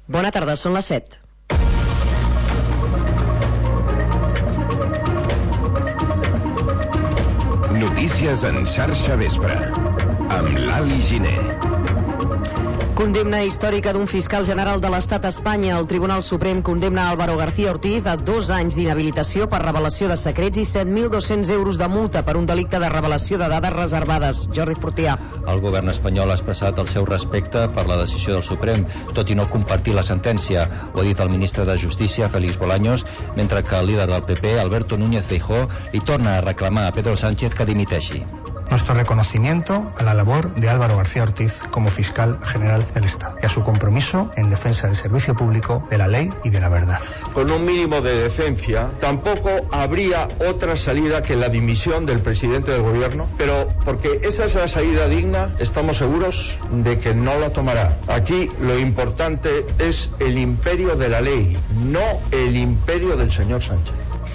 Bona tarda, són les 7. Notícies en xarxa vespre, amb l'Ali Giner. Condemna històrica d'un fiscal general de l'Estat a Espanya. El Tribunal Suprem condemna Álvaro García Ortiz a 2 anys d'inhabilitació per revelació de secrets i 7.200 euros de multa per un delicte de revelació de dades reservades. Jordi Fortià. El govern espanyol ha expressat el seu respecte per la decisió del Suprem, tot i no compartir la sentència. Ho ha dit el ministre de Justícia, Félix Bolaños, mentre que el líder del PP, Alberto Núñez Feijóo, li torna a reclamar a Pedro Sánchez que dimiteixi. Nuestro reconocimiento a la labor de Álvaro García Ortiz como fiscal general del Estado y a su compromiso en defensa del servicio público, de la ley y de la verdad. Con un mínimo de decencia, tampoco habría otra salida que la dimisión del presidente del gobierno, pero porque esa es la salida digna, estamos seguros de que no la tomará. Aquí lo importante es el imperio de la ley, no el imperio del señor Sánchez.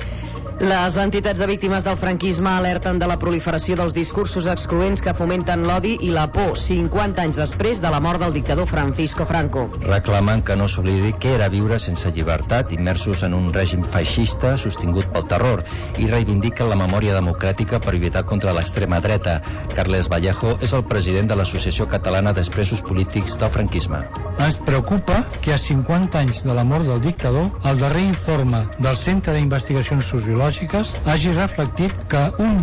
Les entitats de víctimes del franquisme alerten de la proliferació dels discursos excloents que fomenten l'odi i la por 50 anys després de la mort del dictador Francisco Franco. Reclamen que no s'oblidi què era viure sense llibertat, immersos en un règim feixista sostingut pel terror, i reivindiquen la memòria democràtica per lluitar contra l'extrema dreta. Carles Vallejo és el president de l'Associació Catalana d'Expresos Polítics del Franquisme. Ens preocupa que a 50 anys de la mort del dictador, el darrer informe del Centre d'Investigacions Sociològiques hagi reflectit que un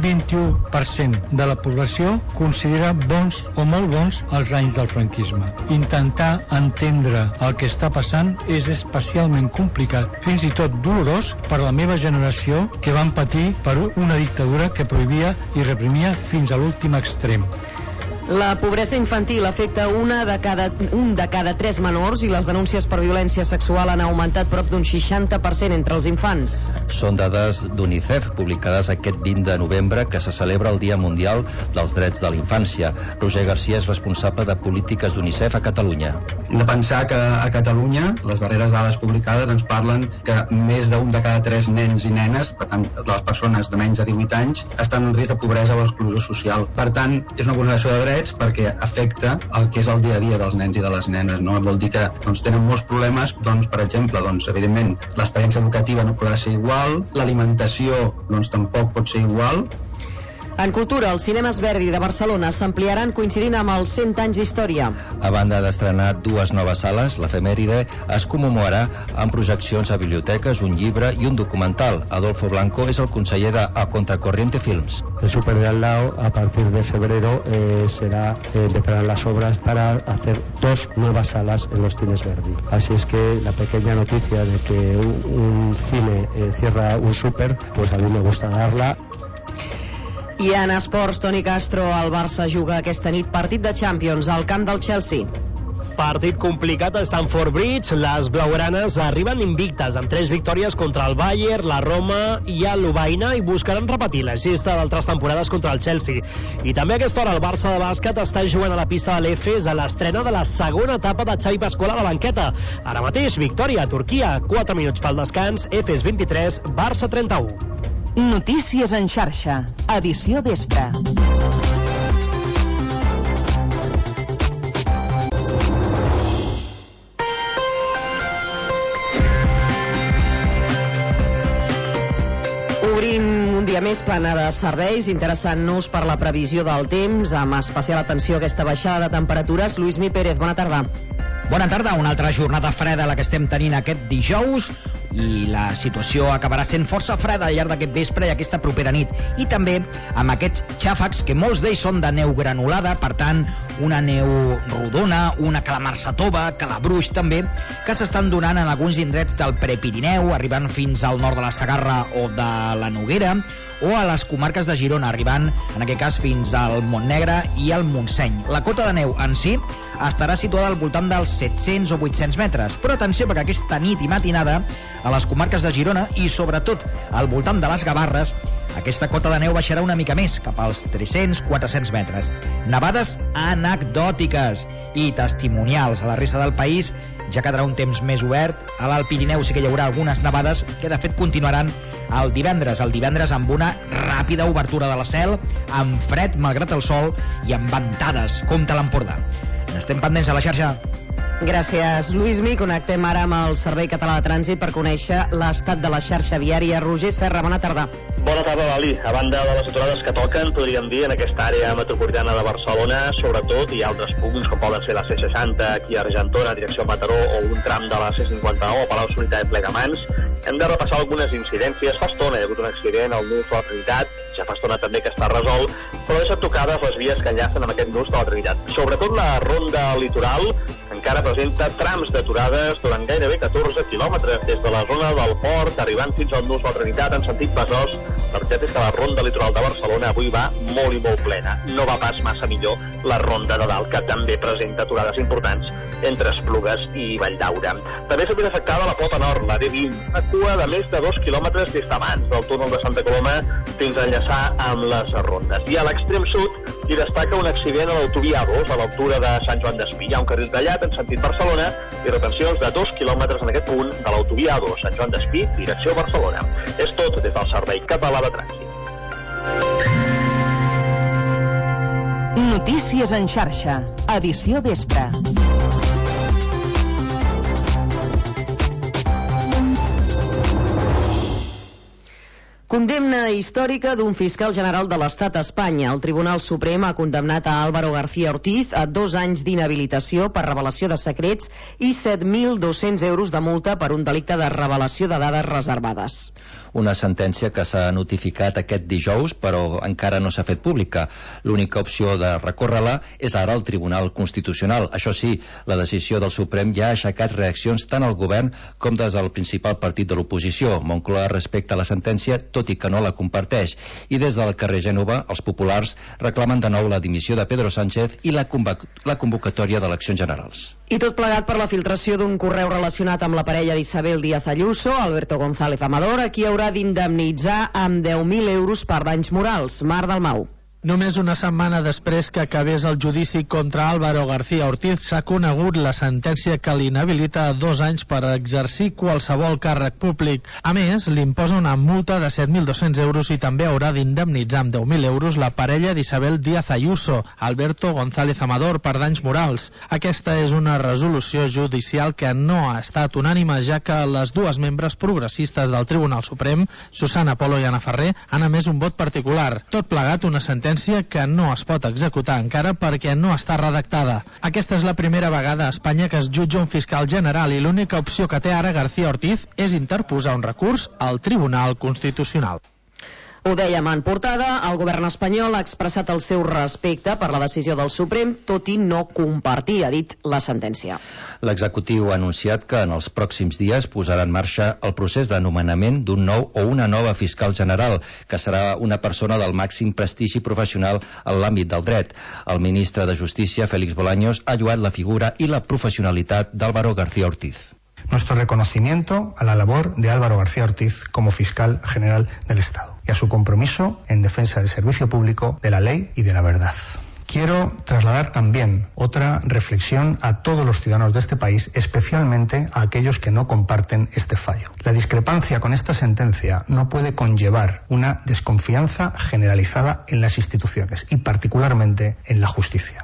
21% de la població considera bons o molt bons els anys del franquisme. Intentar entendre el que està passant és especialment complicat, fins i tot dolorós per a la meva generació, que van patir per una dictadura que prohibia i reprimia fins a l'últim extrem. La pobresa infantil afecta un de cada 3 menors i les denúncies per violència sexual han augmentat prop d'un 60% entre els infants. Són dades d'UNICEF publicades aquest 20 de novembre, que se celebra el Dia Mundial dels Drets de la Infància. Roger Garcia és responsable de polítiques d'UNICEF a Catalunya. Hem de pensar que a Catalunya les darreres dades publicades ens parlen que més d'un de cada 3 nens i nenes, per tant les persones de menys de 18 anys, estan en risc de pobresa o exclusió social. Per tant, és una vulneració de drets perquè afecta el que és el dia a dia dels nens i de les nenes, no? Vol dir que tenen molts problemes, per exemple, evidentment l'experiència educativa no podrà ser igual, l'alimentació tampoc pot ser igual. En cultura, els cinemes Verdi de Barcelona s'ampliaran coincidint amb els 100 anys d'història. A banda d'estrenar 2 noves sales, l'efemèride es commemorarà amb projeccions a biblioteques, un llibre i un documental. Adolfo Blanco és el conseller de A Contracorriente Films. El Súper de al lado, a partir de febrero, empezarán las obras para hacer 2 nuevas salas en los cines Verdi. Así es que la pequeña noticia de que un cine cierra un súper, pues a mí me gusta darla. I en esports, Toni Castro, el Barça juga aquesta nit partit de Champions al camp del Chelsea. Partit complicat a Stamford Bridge. Les blaugranes arriben invictes amb 3 victòries contra el Bayern, la Roma i el Lovaina, i buscaran repetir la gesta d'altres temporades contra el Chelsea. I també a aquesta hora el Barça de bàsquet està jugant a la pista de l'Efes a l'estrena de la segona etapa de Xavi Pascual a la banqueta. Ara mateix, victòria a Turquia, 4 minuts pel descans, Efes 23, Barça 31. Notícies en xarxa, edició vespre. Obrim un dia més plana de serveis, interessant-nos per la previsió del temps, amb especial atenció a aquesta baixada de temperatures. Lluís Mi Pérez, bona tarda. Bona tarda, una altra jornada freda la que estem tenint aquest dijous, i la situació acabarà sent força freda al llarg d'aquest vespre i aquesta propera nit, i també amb aquests xàfecs que molts d'ells són de neu granulada, per tant una neu rodona, una calamarsa tova, calabruix també, que s'estan donant en alguns indrets del Prepirineu, arribant fins al nord de la Segarra o de la Noguera, o a les comarques de Girona, arribant en aquest cas fins al Montnegre i al Montseny. La cota de neu en si estarà situada al voltant dels 700 o 800 metres, però atenció, perquè aquesta nit i matinada a les comarques de Girona i sobretot al voltant de les Gavarres aquesta cota de neu baixarà una mica més, cap als 300-400 metres. Nevades anecdòtiques i testimonials. A la resta del país ja quedarà un temps més obert. A l'Alt Pirineu sí que hi haurà algunes nevades que de fet continuaran el divendres amb una ràpida obertura de la cel, amb fred malgrat el sol i amb ventades. Compte a l'Empordà. Estem pendents a la xarxa. Gràcies, Lluís Mi. Connectem ara amb el Servei Català de Trànsit per conèixer l'estat de la xarxa viària. Roger Serra, bona tarda. Bona tarda, Lali. A banda de les aturades que toquen, podríem dir, en aquesta àrea metropolitana de Barcelona, sobretot hi ha altres punts com poden ser la C60 aquí a Argentona, direcció a Mataró, o un tram de la C59 a Palau-solità i Plegamans. Hem de repassar algunes incidències. Fa estona hi ha hagut un accident al nus de la Trinitat, ja fa estona també que està resolt, però deixen tocades les vies que enllacen amb aquest nus de la Trinitat. Sobretot la ronda litoral encara presenta trams d'aturades durant gairebé 14 quilòmetres des de la zona del port, arribant fins al nus de la Trinitat en sentit Besòs. La veritat és que la ronda litoral de Barcelona avui va molt i molt plena. No va pas massa millor la ronda de dalt, que també presenta aturades importants entre Esplugues i Valldaura. També s'ha vist afectada la pota nord, la D20, una cua de més de 2 quilòmetres des d'abans del túnel de Santa Coloma fins a enllaçar amb les rondes. I a l'extrem sud hi destaca un accident a l'autovia A2 a l'altura de Sant Joan d'Espí. Hi ha un carril tallat en sentit Barcelona i retencions de 2 quilòmetres en aquest punt de l'autovia A2 Sant Joan d'Espí, direcció Barcelona. És tot des del Servei Català de Trànsit. Notícies en xarxa, edició vespre. Condemna històrica d'un fiscal general de l'Estat a Espanya. El Tribunal Suprem ha condemnat a Álvaro García Ortiz a 2 anys d'inhabilitació per revelació de secrets i 7.200 euros de multa per un delicte de revelació de dades reservades. Una sentència que s'ha notificat aquest dijous, però encara no s'ha fet pública. L'única opció de recórrer-la és ara al Tribunal Constitucional. Això sí, la decisió del Suprem ja ha aixecat reaccions tant al govern com des del principal partit de l'oposició. Moncloa respecta la sentència, tot i que no la comparteix. I des del carrer Gènova, els populars reclamen de nou la dimissió de Pedro Sánchez i la convocatòria d'eleccions generals. I tot plegat per la filtració d'un correu relacionat amb la parella d'Isabel Díaz Ayuso, Alberto González Amador, a qui haurà d'indemnitzar amb 10.000 euros per danys morals. Mar Dalmau. Només una setmana després que acabés el judici contra Álvaro García Ortiz s'ha conegut la sentència que l'inhabilita a 2 anys per exercir qualsevol càrrec públic. A més, li imposa una multa de 7.200 euros i també haurà d'indemnitzar amb 10.000 euros la parella d'Isabel Díaz Ayuso, Alberto González Amador, per danys morals. Aquesta és una resolució judicial que no ha estat unànime, ja que les dues membres progressistes del Tribunal Suprem, Susana Polo i Ana Ferrer, han emès un vot particular. Tot plegat, una sentència que no es pot executar encara perquè no està redactada. Aquesta és la primera vegada a Espanya que es jutja un fiscal general i l'única opció que té ara García Ortiz és interposar un recurs al Tribunal Constitucional. Ho dèiem en portada, el govern espanyol ha expressat el seu respecte per la decisió del Suprem, tot i no compartir, ha dit, la sentència. L'executiu ha anunciat que en els pròxims dies posarà en marxa el procés de nomenament d'un nou o una nova fiscal general, que serà una persona del màxim prestigi professional en l'àmbit del dret. El ministre de Justícia, Félix Bolaños, ha lloat la figura i la professionalitat d'Álvaro García Ortiz. Nuestro reconocimiento a la labor de Álvaro García Ortiz como fiscal general del Estado y a su compromiso en defensa del servicio público, de la ley y de la verdad. Quiero trasladar también otra reflexión a todos los ciudadanos de este país, especialmente a aquellos que no comparten este fallo. La discrepancia con esta sentencia no puede conllevar una desconfianza generalizada en las instituciones y particularmente en la justicia.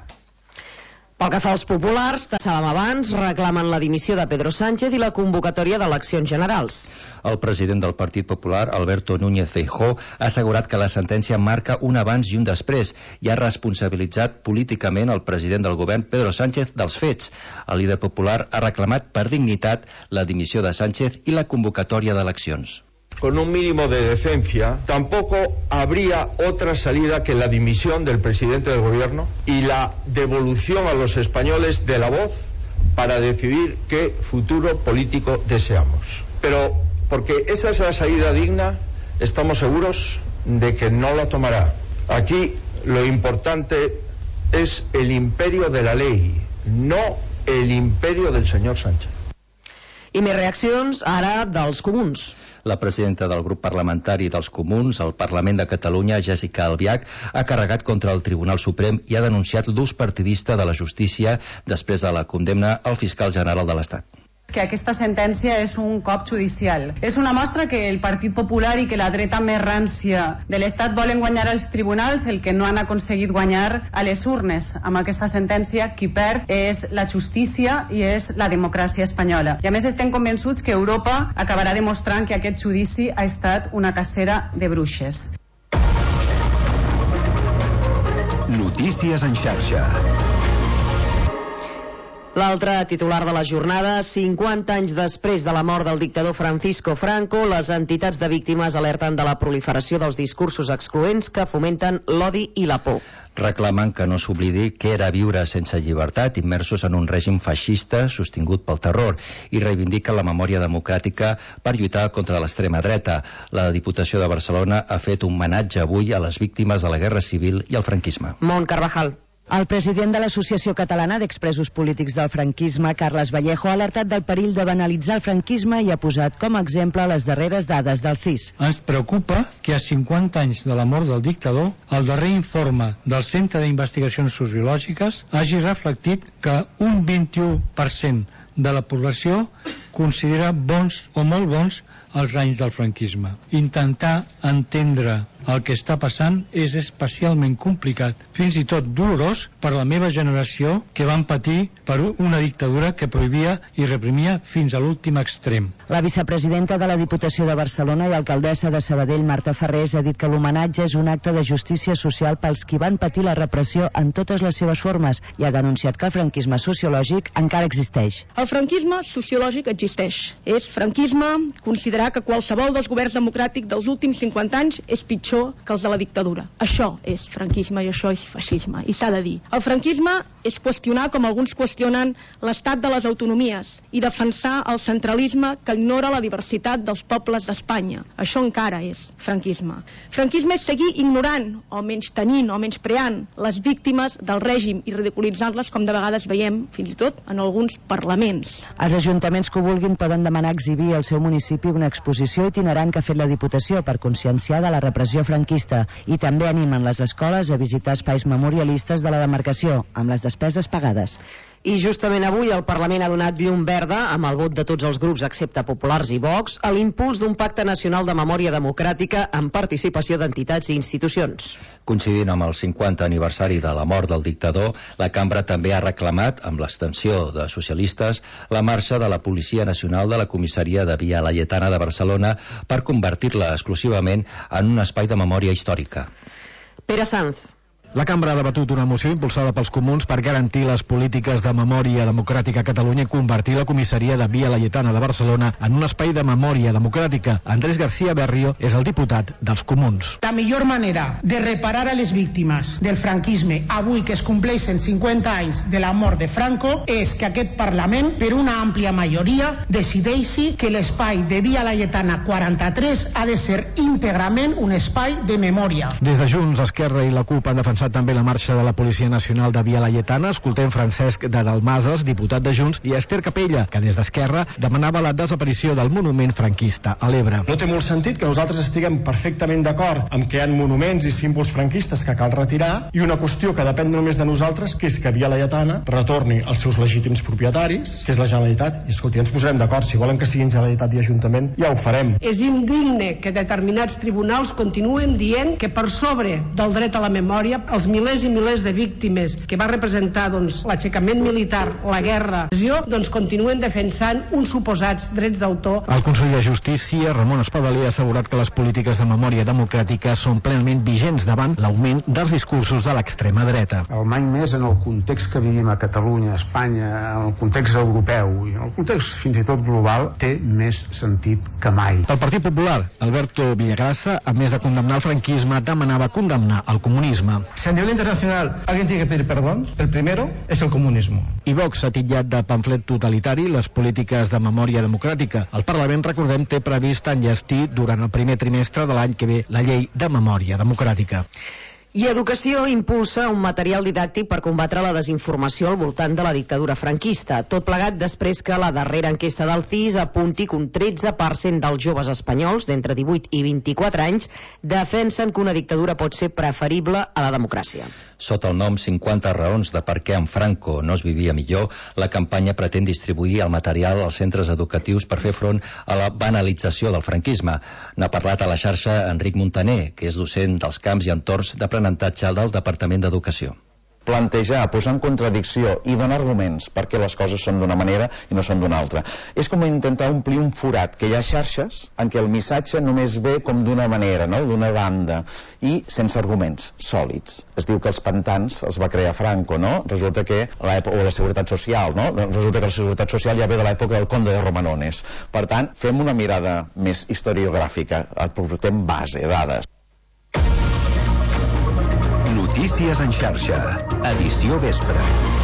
Pel que fa als populars, tassàvem abans, reclamen la dimissió de Pedro Sánchez i la convocatòria d'eleccions generals. El president del Partit Popular, Alberto Núñez Feijóo, ha assegurat que la sentència marca un abans i un després i ha responsabilitzat políticament el president del govern, Pedro Sánchez, dels fets. El líder popular ha reclamat per dignitat la dimissió de Sánchez i la convocatòria d'eleccions. Con un mínimo de decencia, tampoco habría otra salida que la dimisión del presidente del gobierno y la devolución a los españoles de la voz para decidir qué futuro político deseamos. Pero porque esa es la salida digna, estamos seguros de que no la tomará. Aquí lo importante es el imperio de la ley, no el imperio del señor Sánchez. I més reaccions ara dels comuns. La presidenta del grup parlamentari dels comuns al Parlament de Catalunya, Jessica Albiach, ha carregat contra el Tribunal Suprem i ha denunciat l'ús partidista de la justícia després de la condemna al fiscal general de l'Estat. Que aquesta sentència és un cop judicial. És una mostra que el Partit Popular i que la dreta més rància de l'Estat volen guanyar als tribunals el que no han aconseguit guanyar a les urnes. Amb aquesta sentència, qui perd és la justícia i és la democràcia espanyola. I a més estem convençuts que Europa acabarà demostrant que aquest judici ha estat una cacera de bruixes. Notícies en xarxa. L'altre titular de la jornada, 50 anys després de la mort del dictador Francisco Franco, les entitats de víctimes alerten de la proliferació dels discursos excloents que fomenten l'odi i la por. Reclamen que no s'oblidi que era viure sense llibertat, immersos en un règim feixista sostingut pel terror, i reivindiquen la memòria democràtica per lluitar contra l'extrema dreta. La Diputació de Barcelona ha fet un homenatge avui a les víctimes de la Guerra Civil i al franquisme. Mont Carvajal. El president de l'Associació Catalana d'Expresos Polítics del Franquisme, Carles Vallejo, ha alertat del perill de banalitzar el franquisme i ha posat com a exemple les darreres dades del CIS. Ens preocupa que a 50 anys de la mort del dictador, el darrer informe del Centre d'Investigacions Sociològiques hagi reflectit que un 21% de la població considera bons o molt bons els anys del franquisme. Intentar entendre el que està passant és especialment complicat, fins i tot dolorós per la meva generació, que van patir per una dictadura que prohibia i reprimia fins a l'últim extrem. La vicepresidenta de la Diputació de Barcelona i alcaldessa de Sabadell, Marta Ferrés, ha dit que l'homenatge és un acte de justícia social pels qui van patir la repressió en totes les seves formes i ha denunciat que el franquisme sociològic encara existeix. El franquisme sociològic existeix. És franquisme considerar que qualsevol dels governs democràtics dels últims 50 anys és pitjor que els de la dictadura. Això és franquisme i això és feixisme, i s'ha de dir. El franquisme és qüestionar, com alguns qüestionen, l'estat de les autonomies i defensar el centralisme que ignora la diversitat dels pobles d'Espanya. Això encara és franquisme. Franquisme és seguir ignorant o menystenint o menyspreant les víctimes del règim i ridiculitzant-les, com de vegades veiem fins i tot en alguns parlaments. Els ajuntaments que ho vulguin poden demanar exhibir al seu municipi una exposició itinerant que ha fet la Diputació per conscienciar de la repressió franquista, i també animen les escoles a visitar espais memorialistes de la demarcació, amb les despeses pagades. I justament avui el Parlament ha donat llum verda, amb el vot de tots els grups excepte Populars i Vox, a l'impuls d'un pacte nacional de memòria democràtica amb participació d'entitats i institucions. Coincidint amb el 50 aniversari de la mort del dictador, la cambra també ha reclamat, amb l'extensió de socialistes, la marxa de la Policia Nacional de la Comissaria de Via Laietana de Barcelona per convertir-la exclusivament en un espai de memòria històrica. Pere Sanz. La cambra ha debatut una moció impulsada pels comuns per garantir les polítiques de memòria democràtica a Catalunya i convertir la comissaria de Via Laietana de Barcelona en un espai de memòria democràtica. Andrés García Berrio és el diputat dels comuns. La millor manera de reparar a les víctimes del franquisme avui que es compleixen 50 anys de la mort de Franco és que aquest Parlament, per una àmplia majoria, decideixi que l'espai de Via Laietana 43 ha de ser íntegrament un espai de memòria. Des de Junts, Esquerra i la CUP han defensat també la marxa de la Policia Nacional de Via Laietana. Escoltem Francesc de Dalmases, diputat de Junts, i Esther Capella, que des d'Esquerra demanava la desaparició del monument franquista a l'Ebre. No té molt sentit que nosaltres estiguem perfectament d'acord amb que hi ha monuments i símbols franquistes que cal retirar i una qüestió que depèn només de nosaltres, que és que Via Laietana retorni als seus legítims propietaris, que és la Generalitat, i escolti, ens posarem d'acord, si volen que siguin Generalitat i Ajuntament, ja ho farem. És indigne que determinats tribunals continuen dient que per sobre del dret a la memòria els milers i milers de víctimes que va representar l'aixecament militar, la guerra, continuen defensant uns suposats drets d'autor. El conseller de Justícia, Ramon Espadaler, ha assegurat que les polítiques de memòria democràtica són plenament vigents davant l'augment dels discursos de l'extrema dreta. El mai més en el context que vivim a Catalunya, a Espanya, en el context europeu i en el context fins i tot global, té més sentit que mai. El Partit Popular, Alberto Villagrasa, a més de condemnar el franquisme, demanava condemnar el comunisme. Si a nivel internacional alguien tiene que pedir perdón, el primero es el comunismo. I Vox ha titllat de pamflet totalitari les polítiques de memòria democràtica. El Parlament, recordem, té previst enllestir durant el primer trimestre de l'any que ve la llei de memòria democràtica. I Educació impulsa un material didàctic per combatre la desinformació al voltant de la dictadura franquista. Tot plegat després que la darrera enquesta del CIS apunti que un 13% dels joves espanyols d'entre 18 i 24 anys defensen que una dictadura pot ser preferible a la democràcia. Sota el nom 50 raons de per què amb Franco no es vivia millor, la campanya pretén distribuir el material als centres educatius per fer front a la banalització del franquisme. N'ha parlat a la xarxa Enric Montaner, que és docent dels camps i entorns d'aprenentatge del Departament d'Educació. Plantejar, posar en contradicció i donar arguments perquè les coses són d'una manera i no són d'una altra. És com intentar omplir un forat, que hi ha xarxes en què el missatge només ve com d'una manera, no? D'una banda, i sense arguments sòlids. Es diu que els pantans els va crear Franco, no? Resulta que o la Seguretat Social, no? Resulta que la Seguretat Social ja ve de l'època del Conde de Romanones. Per tant, fem una mirada més historiogràfica, aportem base, dades. Notícies en xarxa, edició vespre.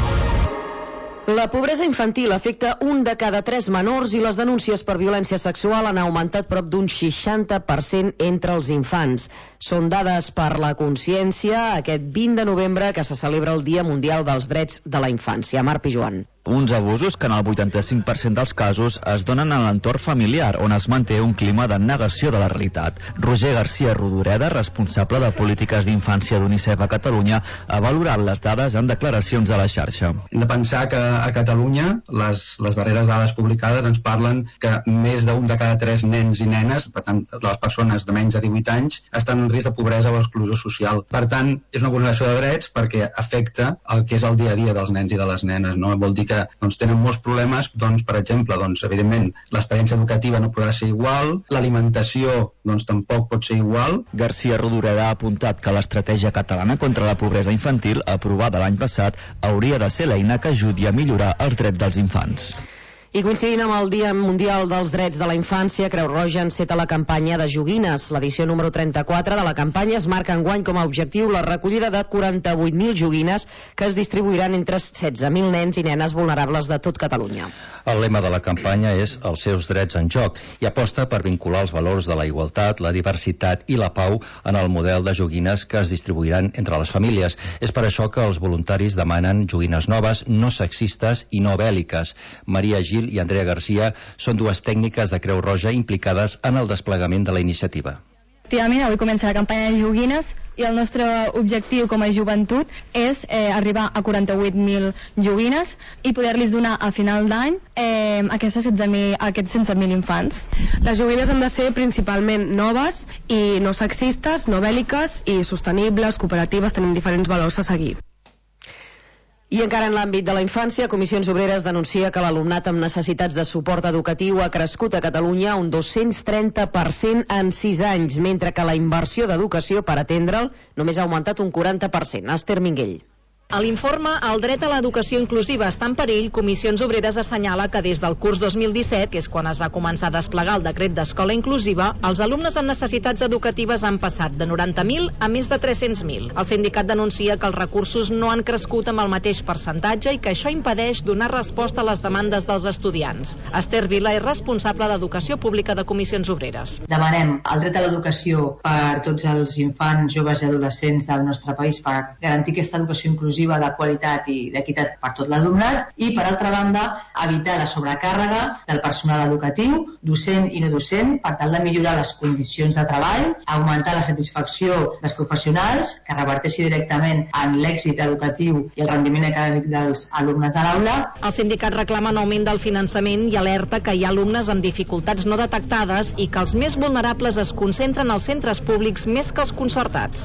La pobresa infantil afecta 1 de cada 3 menors i les denúncies per violència sexual han augmentat prop d'un 60% entre els infants. Són dades per la consciència aquest 20 de novembre que se celebra el Dia Mundial dels Drets de la Infància. Marc Pijuan. Uns abusos que en el 85% dels casos es donen en l'entorn familiar, on es manté un clima de negació de la realitat. Roger García Rodoreda, responsable de polítiques d'infància d'UNICEF a Catalunya, ha valorat les dades en declaracions a la xarxa. Hem de pensar que a Catalunya les darreres dades publicades ens parlen que més d'un de cada 3 nens i nenes, per tant, les persones de menys de 18 anys, estan en risc de pobresa o exclusió social. Per tant, és una vulneració de drets perquè afecta el que és el dia a dia dels nens i de les nenes, no? Vol dir que tenen molts problemes, per exemple, evidentment, l'experiència educativa no podrà ser igual, l'alimentació tampoc pot ser igual. García Rodoreda ha apuntat que l'estratègia catalana contra la pobresa infantil, aprovada l'any passat, hauria de ser l'eina que ajudi a millorar els drets dels infants. I coincidint amb el Dia Mundial dels Drets de la Infància, Creu Roja enceta la campanya de joguines. L'edició número 34 de la campanya es marca enguany com a objectiu la recollida de 48.000 joguines que es distribuiran entre 16.000 nens i nenes vulnerables de tot Catalunya. El lema de la campanya és els seus drets en joc i aposta per vincular els valors de la igualtat, la diversitat i la pau en el model de joguines que es distribuiran entre les famílies. És per això que els voluntaris demanen joguines noves, no sexistes i no bèl·liques. Maria Gil i Andrea Garcia són dues tècniques de Creu Roja implicades en el desplegament de la iniciativa. Efectivament, avui comença la campanya de joguines i el nostre objectiu com a joventut és arribar a 48.000 joguines i poder-los donar a final d'any a aquests 16.000 infants. Les joguines han de ser principalment noves i no sexistes, no bèl·liques i sostenibles, cooperatives, tenim diferents valors a seguir. I encara en l'àmbit de la infància, Comissions Obreres denuncia que l'alumnat amb necessitats de suport educatiu ha crescut a Catalunya un 230% en 6 anys, mentre que la inversió d'educació per atendre'l només ha augmentat un 40%. Esther Minguell. A l'informe El dret a l'educació inclusiva està en perill, Comissions Obreres assenyala que des del curs 2017, que és quan es va començar a desplegar el decret d'escola inclusiva, els alumnes amb necessitats educatives han passat de 90.000 a més de 300.000. El sindicat denuncia que els recursos no han crescut amb el mateix percentatge i que això impedeix donar resposta a les demandes dels estudiants. Esther Vila és responsable d'Educació Pública de Comissions Obreres. Demanem el dret a l'educació per tots els infants, joves i adolescents del nostre país per garantir aquesta educació inclusiva de qualitat i d'equitat per tot l'alumnat i, per altra banda, evitar la sobrecàrrega del personal educatiu, docent i no docent, per tal de millorar les condicions de treball, augmentar la satisfacció dels professionals, que reverteixi directament en l'èxit educatiu i el rendiment acadèmic dels alumnes de l'aula. El sindicat reclama un augment del finançament i alerta que hi ha alumnes amb dificultats no detectades i que els més vulnerables es concentren als centres públics més que als concertats.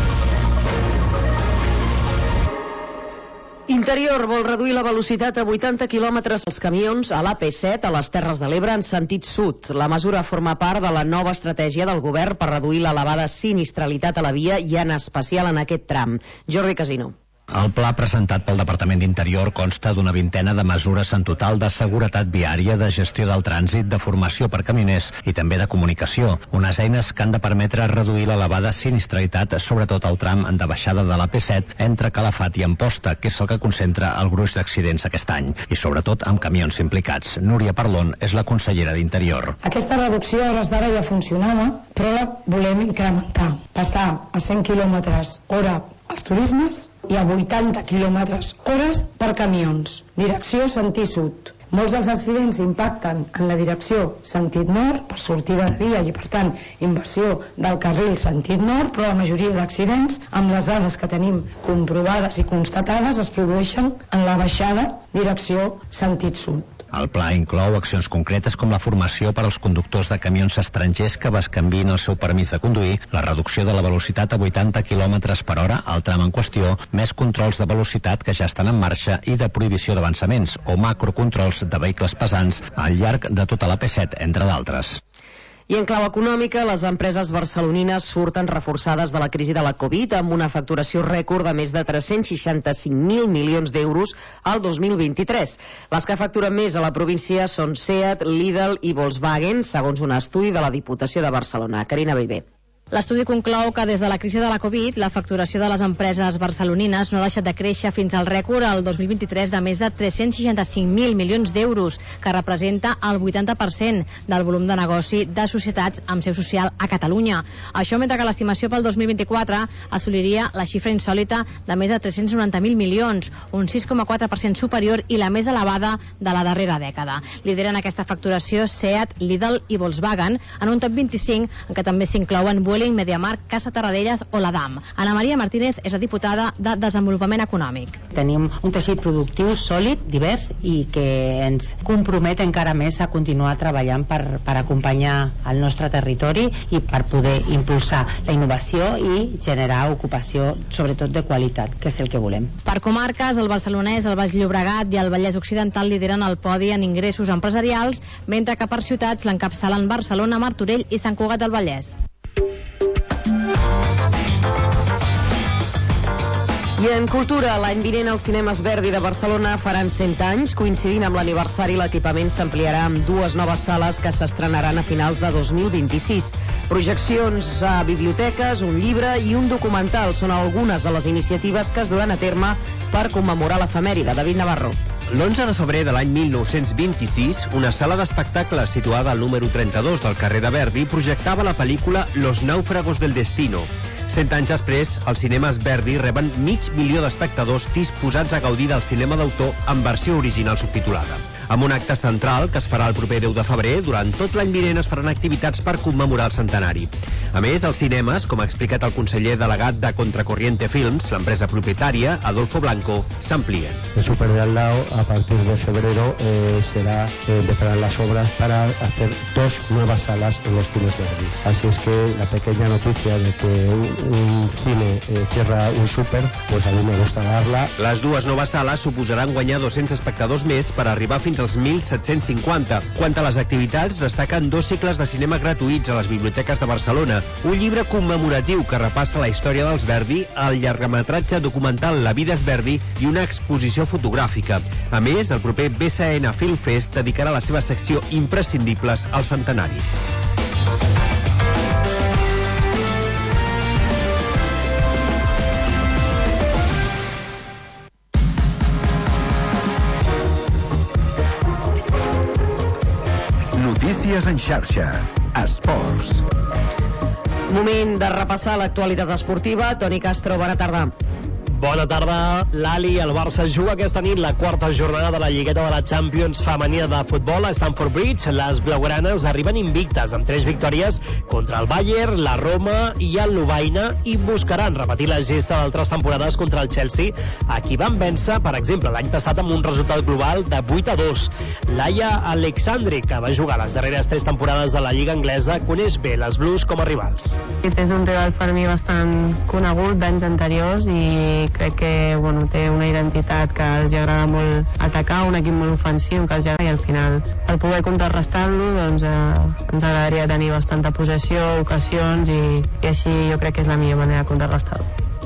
Interior vol reduir la velocitat a 80 km als camions a l'AP7 a les Terres de l'Ebre en sentit sud. La mesura forma part de la nova estratègia del govern per reduir l'elevada sinistralitat a la via i en especial en aquest tram. Jordi Casino. El pla presentat pel Departament d'Interior consta d'una vintena de mesures en total de seguretat viària, de gestió del trànsit, de formació per camioners i també de comunicació. Unes eines que han de permetre reduir l'elevada sinistralitat, sobretot al tram de baixada de la P7 entre Calafat i Amposta, que és el que concentra el gruix d'accidents aquest any, i sobretot amb camions implicats. Núria Parlon és la consellera d'Interior. Aquesta reducció a hores d'ara ja funcionava, però la volem incrementar, passar a 100 km hora als turismes i a 80 km hores per camions. Direcció sentit sud. Molts dels accidents impacten en la direcció sentit nord per sortida de via i, per tant, inversió del carril sentit nord, però la majoria d'accidents, amb les dades que tenim comprovades i constatades, es produeixen en la baixada direcció sentit sud. El pla inclou accions concretes com la formació per als conductors de camions estrangers que bescanviïn el seu permís de conduir, la reducció de la velocitat a 80 km per hora al tram en qüestió, més controls de velocitat que ja estan en marxa i de prohibició d'avançaments o macrocontrols de vehicles pesants al llarg de tota la P7, entre d'altres. I en clau econòmica, les empreses barcelonines surten reforçades de la crisi de la Covid amb una facturació rècord de més de 365.000 milions d'euros al 2023. Les que facturen més a la província són SEAT, Lidl i Volkswagen, segons un estudi de la Diputació de Barcelona. Carina Bellver. L'estudi conclou que des de la crisi de la Covid la facturació de les empreses barcelonines no ha deixat de créixer fins al rècord al 2023 de més de 365.000 milions d'euros, que representa el 80% del volum de negoci de societats amb seu social a Catalunya. Això mentre que l'estimació pel 2024 assoliria la xifra insòlita de més de 390.000 milions, un 6,4% superior i la més elevada de la darrera dècada. Lideren aquesta facturació SEAT, Lidl i Volkswagen en un top 25 en què també s'inclouen MediaMarkt, Casa Tarradellas o la DAM. Ana Maria Martínez és la diputada de Desenvolupament Econòmic. Tenim un teixit productiu sòlid, divers i que ens compromet encara més a continuar treballant per acompanyar el nostre territori i per poder impulsar la innovació i generar ocupació, sobretot de qualitat, que és el que volem. Per comarques, el Barcelonès, el Baix Llobregat i el Vallès Occidental lideren el podi en ingressos empresarials, mentre que per ciutats l'encapçalen Barcelona, Martorell i Sant Cugat del Vallès. I en cultura, l'any vinent els cinemes Verdi de Barcelona faran 100 anys. Coincidint amb l'aniversari, l'equipament s'ampliarà amb 2 noves sales que s'estrenaran a finals de 2026. Projeccions a biblioteques, un llibre i un documental són algunes de les iniciatives que es duran a terme per commemorar l'efemèride. David Navarro. L'11 de febrer de l'any 1926, una sala d'espectacles situada al número 32 del carrer de Verdi projectava la pel·lícula Los náufragos del destino. 100 anys després, els cinemes Verdi reben 500.000 d'espectadors disposats a gaudir del cinema d'autor en versió original subtitulada. Amb un acte central que es farà el proper 10 de febrer, durant tot l'any vinent es faran activitats per commemorar el centenari. A més, els cinemes, com ha explicat el conseller delegat de Contracorriente Films, l'empresa propietària, Adolfo Blanco, s'amplien. El Súper de al lado, a partir de febrero, empezarán las obras para hacer 2 nuevas salas en los cines Verdi. Así es que la pequeña noticia de que un cine cierra un súper, pues a mí me gusta darla. Les 2 noves sales suposaran guanyar 200 espectadors més per arribar fins als 1.750. Quant a les activitats, destaquen 2 cicles de cinema gratuïts a les biblioteques de Barcelona, un llibre commemoratiu que repassa la història dels Verdi, el llargmetratge documental La vida és Verdi i una exposició fotogràfica. A més, el proper BCN Film Fest dedicarà la seva secció Imprescindibles al centenari. Notícies en xarxa. Esports. Moment de repassar l'actualitat esportiva. Toni Castro, bona tarda. Bona tarda, Lali. El Barça juga aquesta nit la 4a jornada de la Lligueta de la Champions femenina de futbol a Stamford Bridge. Les blaugranes arriben invictes amb 3 victòries contra el Bayern, la Roma i el Lovaina i buscaran repetir la gesta d'altres temporades contra el Chelsea, a qui van vèncer, per exemple, l'any passat amb un resultat global de 8-2. Laia Alexandri, que va jugar les darreres 3 temporades de la Lliga Anglesa, coneix bé les Blues com a rivals. És un rival per mi bastant conegut d'anys anteriors i crec que té una identitat que els agrada molt atacar, un equip molt ofensiu que els agrada, i al final per poder contrarrestar-lo ens agradaria tenir bastanta possessió, ocasions i així jo crec que és la millor manera de contrarrestar-lo.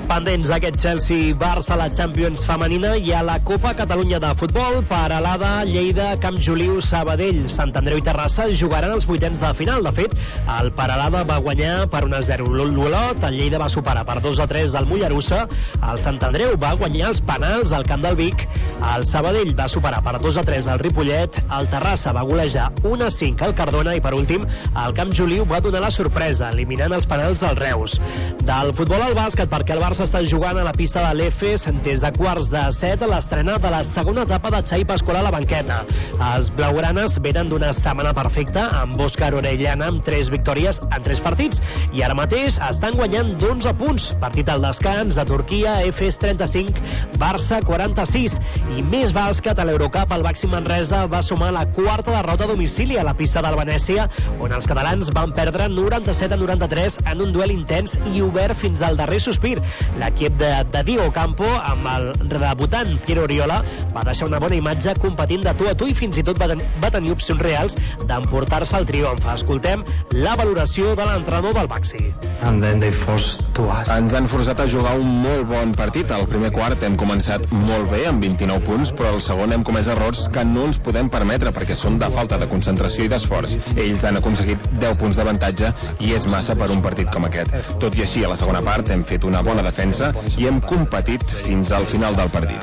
Pendents aquest Chelsea-Barça a la Champions femenina i a la Copa Catalunya de futbol, Peralada, Lleida, Camp Joliu, Sabadell, Sant Andreu i Terrassa jugaran els vuitens de final. De fet, el Peralada va guanyar per 1-0 l'Olot, el Lleida va superar per 2-3 el Mollerussa, el Sant Andreu va guanyar els penals al camp del Vic, el Sabadell va superar per 2-3 el Ripollet, el Terrassa va golejar 1-5 al Cardona i per últim el Camp Joliu va donar la sorpresa eliminant els penals al Reus. Del futbol al bàsquet, perquè el Barça està jugant a la pista de l'Efes des de quarts de 7 a l'estrena de la segona etapa de Xavi Pasqual a la banqueta. Els blaugranes venen d'una setmana perfecta amb Òscar Orellana amb 3 victòries en 3 partits i ara mateix estan guanyant d'11 punts. Partit al descans de Turquia, Efes 35, Barça 46. I més bàsquet a l'Eurocup, el Baxi Manresa va sumar la quarta derrota a domicili a la pista del Venècia, on els catalans van perdre 97-93 en un duel intens i obert fins al darrer sospir. L'equip de Diego Campo, amb el debutant Piero Oriola, va deixar una bona imatge competint de tu a tu i fins i tot va tenir opcions reals d'emportar-se el triomf. Escoltem la valoració de l'entrenador del Baxi. Ens han forçat a jugar un molt bon partit. Al primer quart hem començat molt bé, amb 29 punts, però al segon hem comès errors que no ens podem permetre perquè són de falta de concentració i d'esforç. Ells han aconseguit 10 punts d'avantatge i és massa per un partit com aquest. Tot i així, a la segona part hem fet una bona defensa i hem competit fins al final del partit.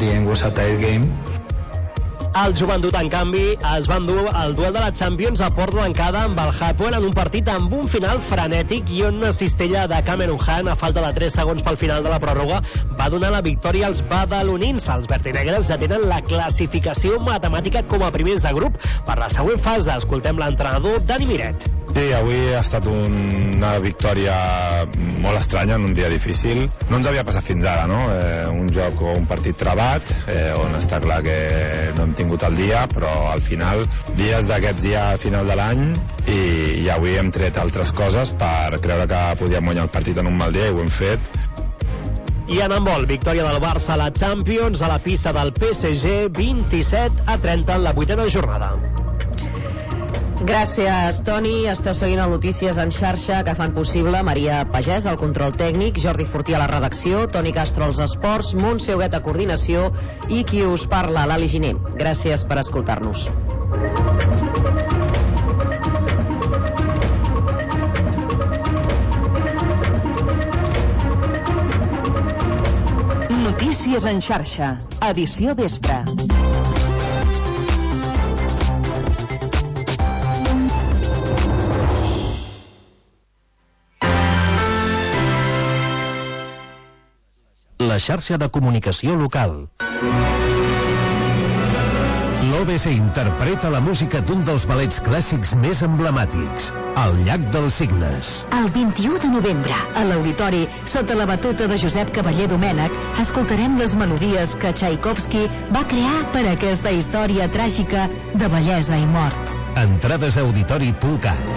El Joventut, en canvi, es va endur el duel de la Champions a porta tancada amb el Hapoel en un partit amb un final frenètic i on una cistella de Cameron Hahn a falta de 3 segons pel final de la pròrroga va donar la victòria als badalonins. Els vertinegres ja tenen la classificació matemàtica com a primers de grup per la següent fase. Escoltem l'entrenador Dani Miret. Sí, avui ha estat una victòria molt estranya en un dia difícil. No ens havia passat fins ara, no? Un joc o un partit trebat, on està clar que no hem tingut el dia, però al final, dies d'aquests ja a final de l'any, i avui hem tret altres coses per creure que podíem guanyar el partit en un mal dia i ho hem fet. I en handbol, victòria del Barça a la Champions a la pista del PSG 27-30 en la 8ª jornada. Gràcies, Toni. Esteu seguint el Notícies en xarxa que fan possible Maria Pagès, al control tècnic, Jordi Fortí a la redacció, Toni Castro als esports, Montse Huguet a coordinació i qui us parla, l'Ali Giner. Gràcies per escoltar-nos. Notícies en xarxa, edició vespre. La xarxa de comunicació local. L'OBC interpreta la música d'un dels ballets clàssics més emblemàtics, El llac dels cignes. El 21 de novembre, a l'Auditori, sota la batuta de Josep Cavaller Domènech, escoltarem les melodies que Tchaikovsky va crear per a aquesta història tràgica de bellesa i mort. Entrades a auditori.cat.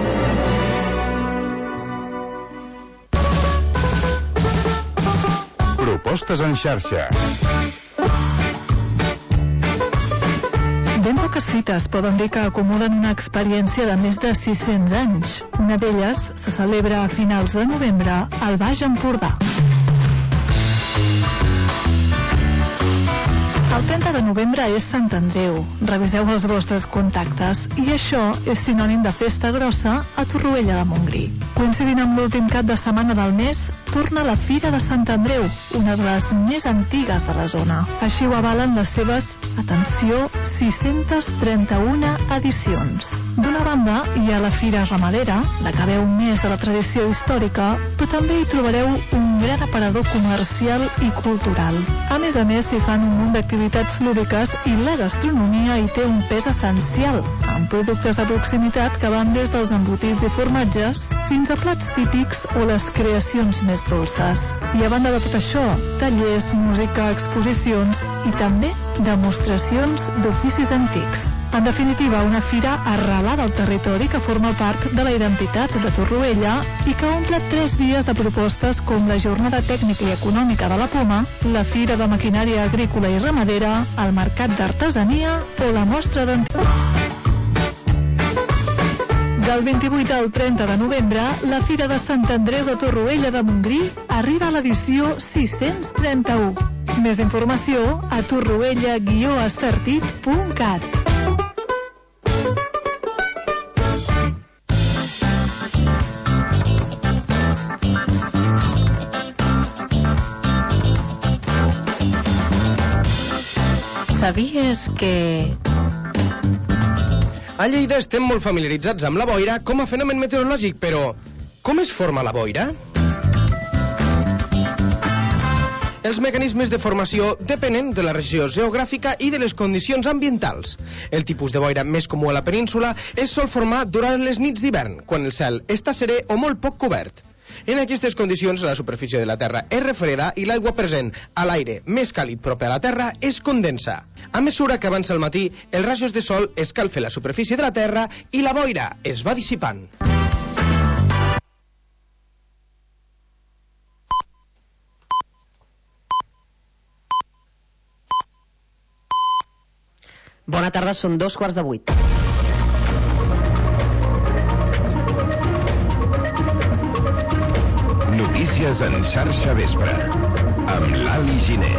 Propostes en xarxa. Ben poques cites poden dir que acumulen una experiència de més de 600 anys. Una d'elles se celebra a finals de novembre al Baix Empordà. El 30 de novembre és Sant Andreu. Reviseu els vostres contactes. I això és sinònim de festa grossa a Torroella de Montgrí. Coincidint amb l'últim cap de setmana del mes, torna la Fira de Sant Andreu, una de les més antigues de la zona. Així ho avalen les seves, atenció, 631 edicions. D'una banda, hi ha la Fira Ramadera, la que veu més de la tradició històrica, però també hi trobareu un gran aparador comercial i cultural. A més, s'hi fan un munt d'activitats lúdiques i la gastronomia hi té un pes essencial, amb productes de proximitat que van des dels embotits i formatges fins a plats típics o les creacions més dolces. I a banda de tot això, tallers, música, exposicions i també demostracions d'oficis antics. En definitiva, una fira arrelada al territori que forma part de la identitat de Torroella i que omple 3 dies de propostes com la Jornada Tècnica i Econòmica de la Poma, la Fira de Maquinària Agrícola i Ramadera, el Mercat d'Artesania o la Mostra d'Antics. Del 28 al 30 de novembre, la Fira de Sant Andreu de Torroella de Montgrí arriba a l'edició 631. Més informació a torroella-estartit.cat. Sabies que... A Lleida estem molt familiaritzats amb la boira com a fenomen meteorològic, però com es forma la boira? Els mecanismes de formació depenen de la regió geogràfica i de les condicions ambientals. El tipus de boira més comú a la península es sol formar durant les nits d'hivern, quan el cel està serè o molt poc cobert. En aquestes condicions, la superfície de la Terra es refreda i l'aigua present a l'aire més càlid proper a la Terra es condensa. A mesura que avança el matí, els rajos de sol escalfen la superfície de la Terra i la boira es va dissipant. Bona tarda, són 7:45. Notícies en xarxa vespre, amb l'Ali Giner.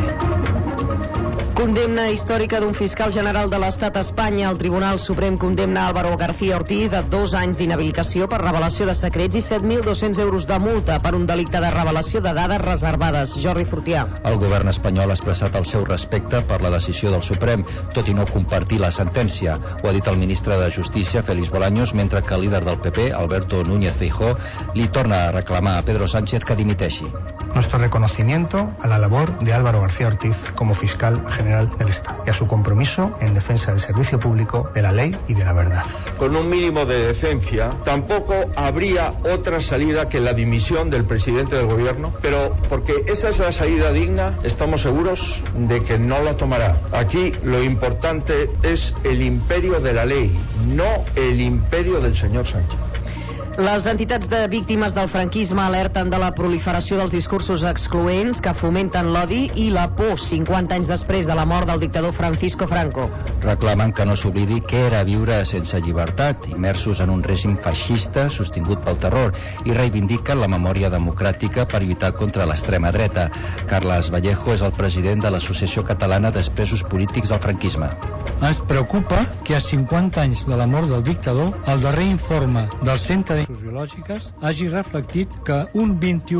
Condemna històrica d'un fiscal general de l'Estat a Espanya. El Tribunal Suprem condemna Álvaro García Ortiz a 2 anys d'inhabilitació per revelació de secrets i 7.200 euros de multa per un delicte de revelació de dades reservades. Jordi Fortià. El govern espanyol ha expressat el seu respecte per la decisió del Suprem, tot i no compartir la sentència. Ho ha dit el ministre de Justícia, Félix Bolaños, mentre que el líder del PP, Alberto Núñez Feijóo, li torna a reclamar a Pedro Sánchez que dimiteixi. Nuestro reconocimiento a la labor de Álvaro García Ortiz como fiscal general del Estado y a su compromiso en defensa del servicio público, de la ley y de la verdad. Con un mínimo de decencia, tampoco habría otra salida que la dimisión del presidente del gobierno, pero porque esa es la salida digna, estamos seguros de que no la tomará. Aquí lo importante es el imperio de la ley, no el imperio del señor Sánchez. Les entitats de víctimes del franquisme alerten de la proliferació dels discursos excloents que fomenten l'odi i la por 50 anys després de la mort del dictador Francisco Franco. Reclamen que no s'oblidi què era viure sense llibertat, immersos en un règim feixista sostingut pel terror, i reivindiquen la memòria democràtica per lluitar contra l'extrema dreta. Carles Vallejo és el president de l'Associació Catalana d'Expresos Polítics del Franquisme. Ens preocupa que a 50 anys de la mort del dictador, el darrer informe del Centre Sociològiques hagi reflectit que un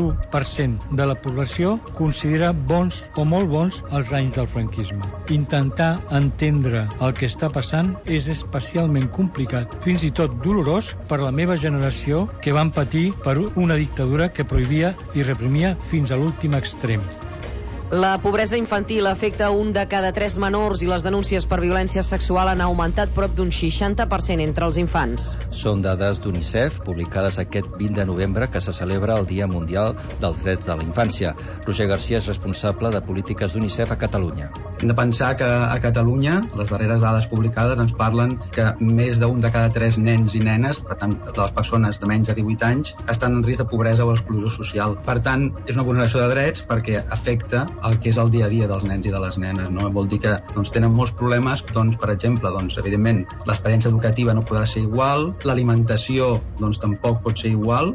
21% de la població considera bons o molt bons els anys del franquisme. Intentar entendre el que està passant és especialment complicat, fins i tot dolorós per la meva generació, que van patir per una dictadura que prohibia i reprimia fins a l'últim extrem. La pobresa infantil afecta un de cada 3 menors i les denúncies per violència sexual han augmentat prop d'un 60% entre els infants. Són dades d'UNICEF, publicades aquest 20 de novembre, que se celebra el Dia Mundial dels Drets de la Infància. Roger Garcia és responsable de polítiques d'UNICEF a Catalunya. Hem de pensar que a Catalunya les darreres dades publicades ens parlen que més d'un de cada 3 nens i nenes, per tant, de les persones de menys de 18 anys, estan en risc de pobresa o exclusió social. Per tant, és una vulneració de drets perquè afecta el que és el dia a dia dels nens i de les nenes, no? Vol dir que tenen molts problemes, per exemple, evidentment, l'experiència educativa no podrà ser igual, l'alimentació tampoc pot ser igual.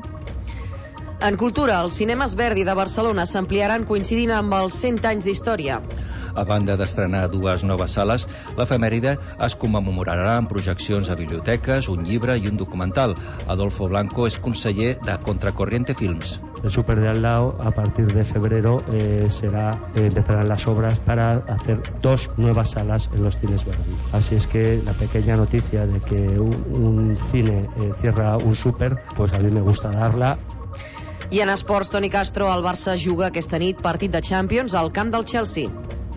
En cultura, els cinemes Verdi de Barcelona s'ampliaran coincidint amb els 100 anys d'història. A banda d'estrenar 2 noves sales, l'efemèride es commemorarà amb projeccions a biblioteques, un llibre i un documental. Adolfo Blanco és conseller de Contracorriente Films. El súper de al lado, a partir de febrero, empezarán las obras para hacer 2 nuevas salas en los cines Verdi. Así es que la pequeña noticia de que un cine cierra un súper, pues a mí me gusta darla. I en esports, Toni Castro, el Barça juga aquesta nit partit de Champions al camp del Chelsea.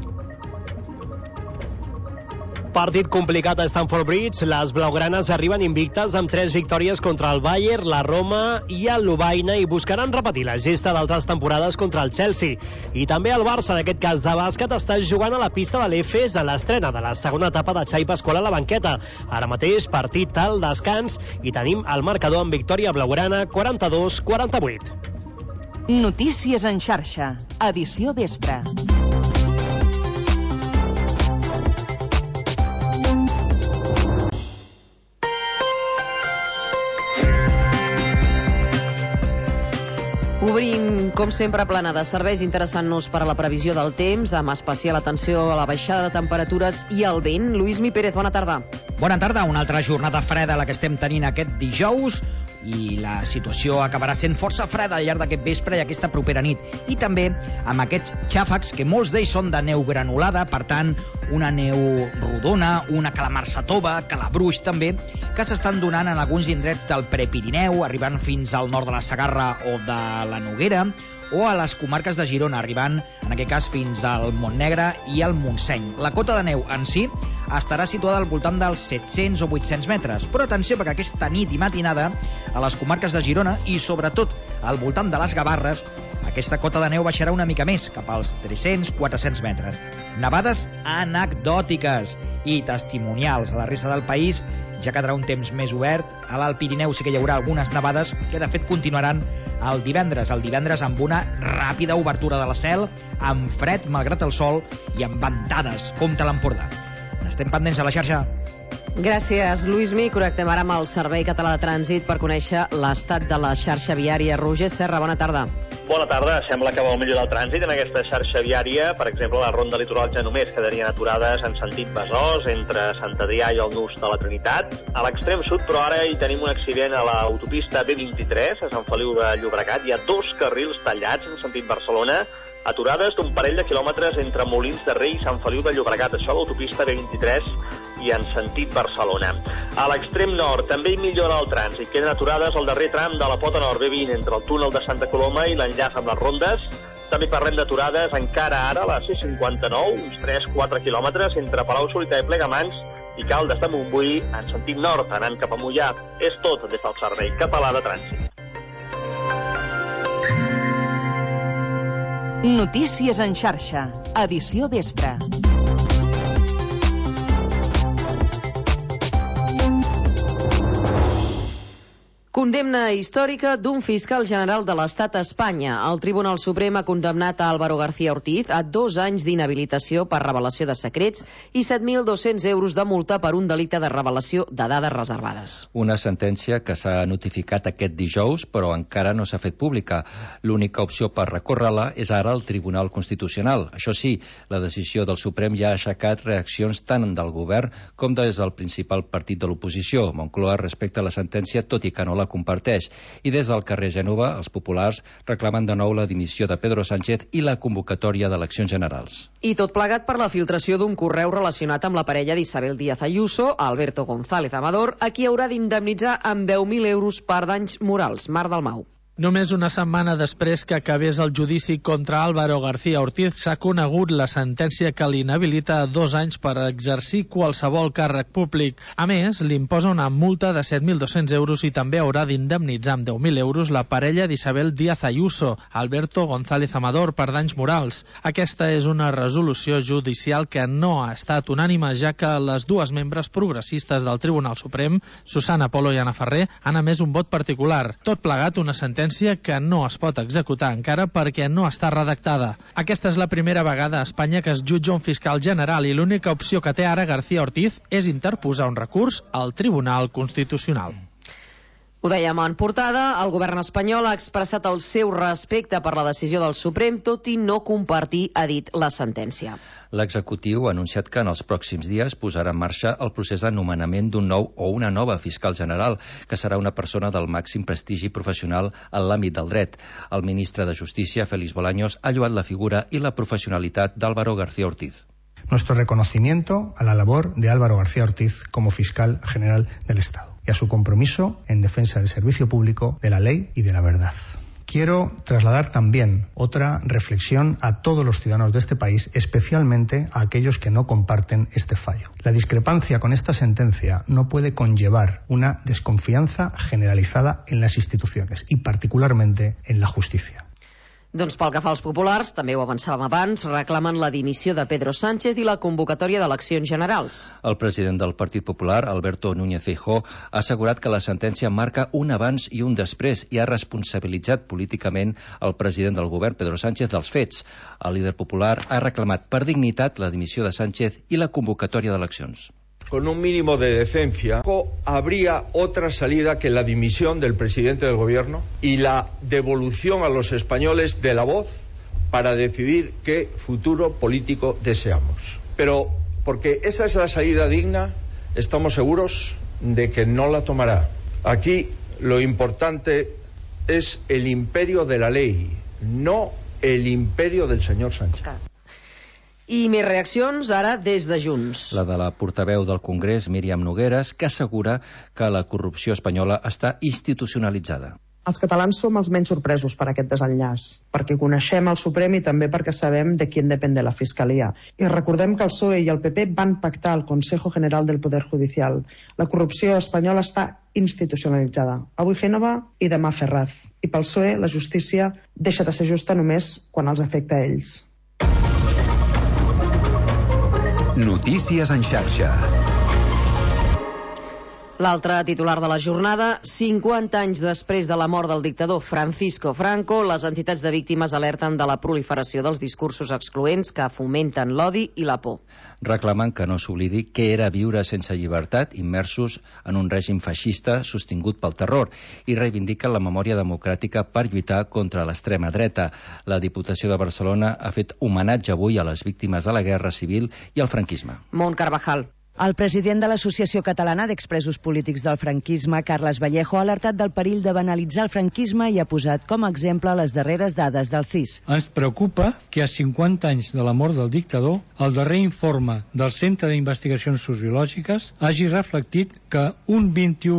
Partit complicat a Stamford Bridge. Les blaugranes arriben invictes amb 3 victòries contra el Bayern, la Roma i el Lovaina i buscaran repetir la gesta d'altres temporades contra el Chelsea. I també el Barça, en aquest cas de bàsquet, està jugant a la pista de l'Efes a l'estrena de la segona etapa de Xavi Pasqual a la banqueta. Ara mateix partit al descans i tenim el marcador en victòria blaugrana 42-48. Notícies en xarxa, edició vespre. Obrim, com sempre, plana de serveis, interessant-nos per a la previsió del temps, amb especial atenció a la baixada de temperatures i al vent. Lluïsmi Pérez, bona tarda. Bona tarda, una altra jornada freda la que estem tenint aquest dijous, i la situació acabarà sent força freda al llarg d'aquest vespre i aquesta propera nit. I també amb aquests xàfecs, que molts d'ells són de neu granulada, per tant, una neu rodona, una calamarsa tova, calabruix també, que s'estan donant en alguns indrets del Prepirineu, arribant fins al nord de la Segarra o de la Noguera, o a les comarques de Girona, arribant, en aquest cas, fins al Montnegre i al Montseny. La cota de neu en si estarà situada al voltant dels 700 o 800 metres, però atenció, perquè aquesta nit i matinada, a les comarques de Girona i, sobretot, al voltant de les Gavarres, aquesta cota de neu baixarà una mica més, cap als 300-400 metres. Nevades anecdòtiques i testimonials a la resta del país. Ja quedarà un temps més obert. A l'Alt Pirineu sí que hi haurà algunes nevades que de fet continuaran el divendres amb una ràpida obertura del cel, amb fred malgrat el sol i amb ventades. Compte a l'Empordà. Estem pendents a la xarxa. Gràcies, Lluïsmi. Connectem ara amb el Servei Català de Trànsit per conèixer l'estat de la xarxa viària. Roger Serra, bona tarda. Bona tarda. Sembla que vol millorar el trànsit en aquesta xarxa viària. Per exemple, la ronda litoral ja només quedarien aturades en sentit Besòs, entre Sant Adrià i el Nus de la Trinitat. A l'extrem sud, però ara hi tenim un accident a l'autopista B23, a Sant Feliu de Llobregat. Hi ha 2 carrils tallats en sentit Barcelona, aturades d'un parell de quilòmetres entre Molins de Rei i Sant Feliu de Llobregat. Això a l'autopista B23 i en sentit Barcelona. A l'extrem nord també hi millora el trànsit. Queden aturades al darrer tram de la pota nord B20 entre el túnel de Santa Coloma i l'enllaç amb les rondes. També parlem d'aturades encara ara a la C59, uns 3-4 quilòmetres entre Palau-solità i Plegamans i Caldes de Montbui en sentit nord, anant cap a Moià. És tot des del Servei Català de Trànsit. Notícies en xarxa, edició vespre. Condemna històrica d'un fiscal general de l'Estat a Espanya. El Tribunal Suprem ha condemnat a Álvaro García Ortiz a 2 anys d'inhabilitació per revelació de secrets i 7.200 euros de multa per un delicte de revelació de dades reservades. Una sentència que s'ha notificat aquest dijous, però encara no s'ha fet pública. L'única opció per recórrer-la és ara el Tribunal Constitucional. Això sí, la decisió del Suprem ja ha aixecat reaccions tant del govern com des del principal partit de l'oposició. Moncloa respecta la sentència, tot i que no la comparteix. I des del carrer Gènova, els populars reclamen de nou la dimissió de Pedro Sánchez i la convocatòria d'eleccions generals. I tot plegat per la filtració d'un correu relacionat amb la parella d'Isabel Díaz Ayuso, Alberto González Amador, a qui haurà d'indemnitzar amb 10.000 euros per danys morals. Mar Dalmau. Només una setmana després que acabés el judici contra Álvaro García Ortiz, s'ha conegut la sentència que l'inhabilita a 2 anys per exercir qualsevol càrrec públic. A més, li imposa una multa de 7.200 euros i també haurà d'indemnitzar amb 10.000 euros la parella d'Isabel Díaz Ayuso, Alberto González Amador, per danys morals. Aquesta és una resolució judicial que no ha estat unànime, ja que les 2 membres progressistes del Tribunal Suprem, Susana Polo i Ana Ferrer, han emès un vot particular. Tot plegat una sentència que no es pot executar encara perquè no està redactada. Aquesta és la primera vegada a Espanya que es jutja un fiscal general i l'única opció que té ara García Ortiz és interposar un recurs al Tribunal Constitucional. Ho dèiem en portada, el govern espanyol ha expressat el seu respecte per la decisió del Suprem, tot i no compartir, ha dit, la sentència. L'executiu ha anunciat que en els pròxims dies posarà en marxa el procés de nomenament d'un nou o una nova fiscal general, que serà una persona del màxim prestigi professional en l'àmbit del dret. El ministre de Justícia, Félix Bolaños, ha lloat la figura i la professionalitat d'Álvaro García Ortiz. Nuestro reconocimiento a la labor de Álvaro García Ortiz como fiscal general del Estado y a su compromiso en defensa del servicio público, de la ley y de la verdad. Quiero trasladar también otra reflexión a todos los ciudadanos de este país, especialmente a aquellos que no comparten este fallo. La discrepancia con esta sentencia no puede conllevar una desconfianza generalizada en las instituciones y particularmente en la justicia. Doncs pel que fa als populars, també ho avançàvem abans, reclamen la dimissió de Pedro Sánchez i la convocatòria d'eleccions generals. El president del Partit Popular, Alberto Núñez Feijóo, ha assegurat que la sentència marca un abans i un després i ha responsabilitzat políticament el president del govern, Pedro Sánchez, dels fets. El líder popular ha reclamat per dignitat la dimissió de Sánchez i la convocatòria d'eleccions. con un mínimo de decencia, habría otra salida que la dimisión del presidente del gobierno y la devolución a los españoles de la voz para decidir qué futuro político deseamos. Pero porque esa es la salida digna, estamos seguros de que no la tomará. Aquí lo importante es el imperio de la ley, no el imperio del senyor Sánchez. I més reaccions ara des de Junts. La de la portaveu del Congrés, Míriam Nogueras, que assegura que la corrupció espanyola està institucionalitzada. Els catalans som els menys sorpresos per aquest desenllaç, perquè coneixem el Suprem i també perquè sabem de qui depèn de la Fiscalia. I recordem que el PSOE i el PP van pactar al Consejo General del Poder Judicial. La corrupció espanyola està institucionalitzada. Avui Génova i demà Ferraz. I pel PSOE la justícia deixa de ser justa només quan els afecta a ells. Notícies en xarxa. L'altre titular de la jornada, 50 anys després de la mort del dictador Francisco Franco, les entitats de víctimes alerten de la proliferació dels discursos excloents que fomenten l'odi i la por. Reclamen que no s'oblidi què era viure sense llibertat, immersos en un règim feixista sostingut pel terror, i reivindiquen la memòria democràtica per lluitar contra l'extrema dreta. La Diputació de Barcelona ha fet homenatge avui a les víctimes de la Guerra Civil i al franquisme. Mont Carvajal. El president de l'Associació Catalana d'Expresos Polítics del Franquisme, Carles Vallejo, ha alertat del perill de banalitzar el franquisme i ha posat com a exemple les darreres dades del CIS. Ens preocupa que a 50 anys de la mort del dictador, el darrer informe del Centre d'Investigacions Sociològiques hagi reflectit que un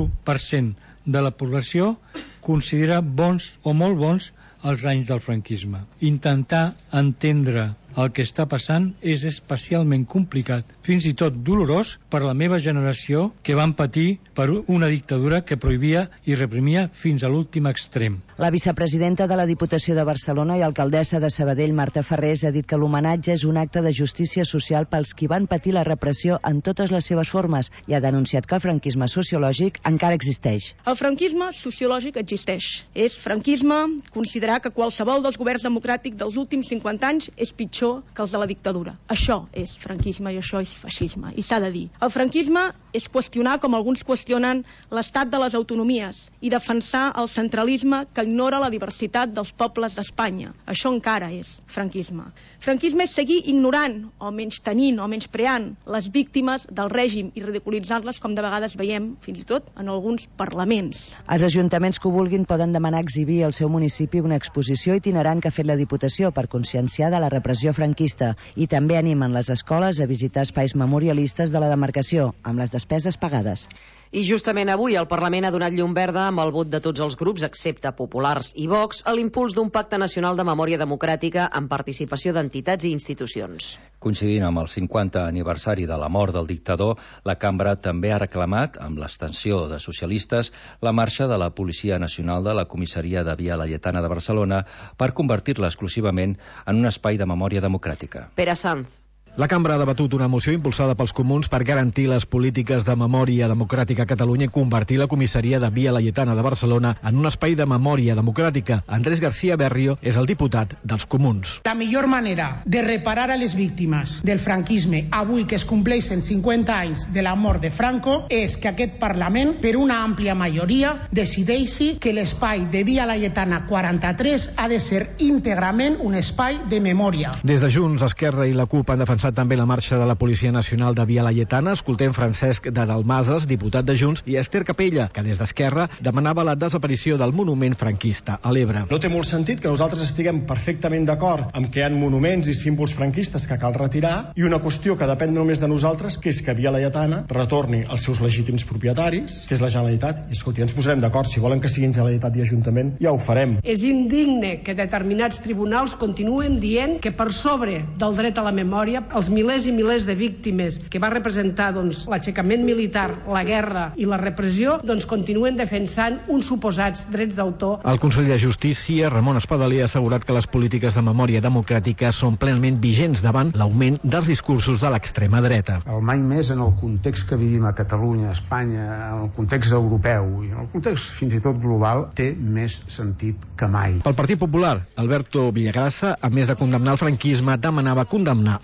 21% de la població considera bons o molt bons els anys del franquisme. Intentar entendre el que està passant és especialment complicat, fins i tot dolorós per la meva generació, que van patir per una dictadura que prohibia i reprimia fins a l'últim extrem. La vicepresidenta de la Diputació de Barcelona i alcaldessa de Sabadell, Marta Ferrés, ha dit que l'homenatge és un acte de justícia social pels qui van patir la repressió en totes les seves formes i ha denunciat que el franquisme sociològic encara existeix. El franquisme sociològic existeix. És franquisme considerar que qualsevol dels governs democràtics dels últims 50 anys és pitjor que els de la dictadura. Això és franquisme i això és feixisme, i s'ha de dir. El franquisme és qüestionar, com alguns qüestionen, l'estat de les autonomies i defensar el centralisme que ignora la diversitat dels pobles d'Espanya. Això encara és franquisme. Franquisme és seguir ignorant o menystenint o menyspreant les víctimes del règim i ridiculitzar-les, com de vegades veiem fins i tot en alguns parlaments. Els ajuntaments que ho vulguin poden demanar exhibir al seu municipi una exposició itinerant que ha fet la Diputació per conscienciar de la repressió franquista, i també animen les escoles a visitar espais memorialistes de la demarcació, amb les despeses pagades. I justament avui el Parlament ha donat llum verda amb el vot de tots els grups, excepte Populars i Vox, a l'impuls d'un pacte nacional de memòria democràtica amb participació d'entitats i institucions. Coincidint amb el 50 aniversari de la mort del dictador, la cambra també ha reclamat, amb l'abstenció de socialistes, la marxa de la Policia Nacional de la Comissaria de Via Laietana de Barcelona per convertir-la exclusivament en un espai de memòria democràtica. Pere Sanz. La cambra ha debatut una moció impulsada pels comuns per garantir les polítiques de memòria democràtica a Catalunya i convertir la comissaria de Via Laietana de Barcelona en un espai de memòria democràtica. Andrés García Berrio és el diputat dels comuns. La millor manera de reparar a les víctimes del franquisme avui que es compleixen 50 anys de la mort de Franco és que aquest Parlament, per una àmplia majoria, decideixi que l'espai de Via Laietana 43 ha de ser íntegrament un espai de memòria. Des de Junts, Esquerra i la CUP han defensat també la marxa de la Policia Nacional de Via Laietana. Escoltem Francesc de Dalmases, diputat de Junts, i Esther Capella, que des d'Esquerra demanava la desaparició del monument franquista a l'Ebre. No té molt sentit que nosaltres estiguem perfectament d'acord amb que hi ha monuments i símbols franquistes que cal retirar i una qüestió que depèn només de nosaltres, que és que Via Laietana retorni als seus legítims propietaris, que és la Generalitat. I escolti, ens posarem d'acord. Si volen que siguin Generalitat i Ajuntament, ja ho farem. És indigne que determinats tribunals continuen dient que per sobre del dret a la memòria els milers i milers de víctimes que va representar l'aixecament militar, la guerra i la repressió, continuen defensant uns suposats drets d'autor. El conseller de Justícia, Ramon Espadaler, ha assegurat que les polítiques de memòria democràtica són plenament vigents davant l'augment dels discursos de l'extrema dreta. El mai més en el context que vivim a Catalunya, a Espanya, en el context europeu i en el context fins i tot global, té més sentit que mai. Pel Partit Popular, Alberto Villagrasa, a més de condemnar el franquisme, demanava condemnar el comunisme.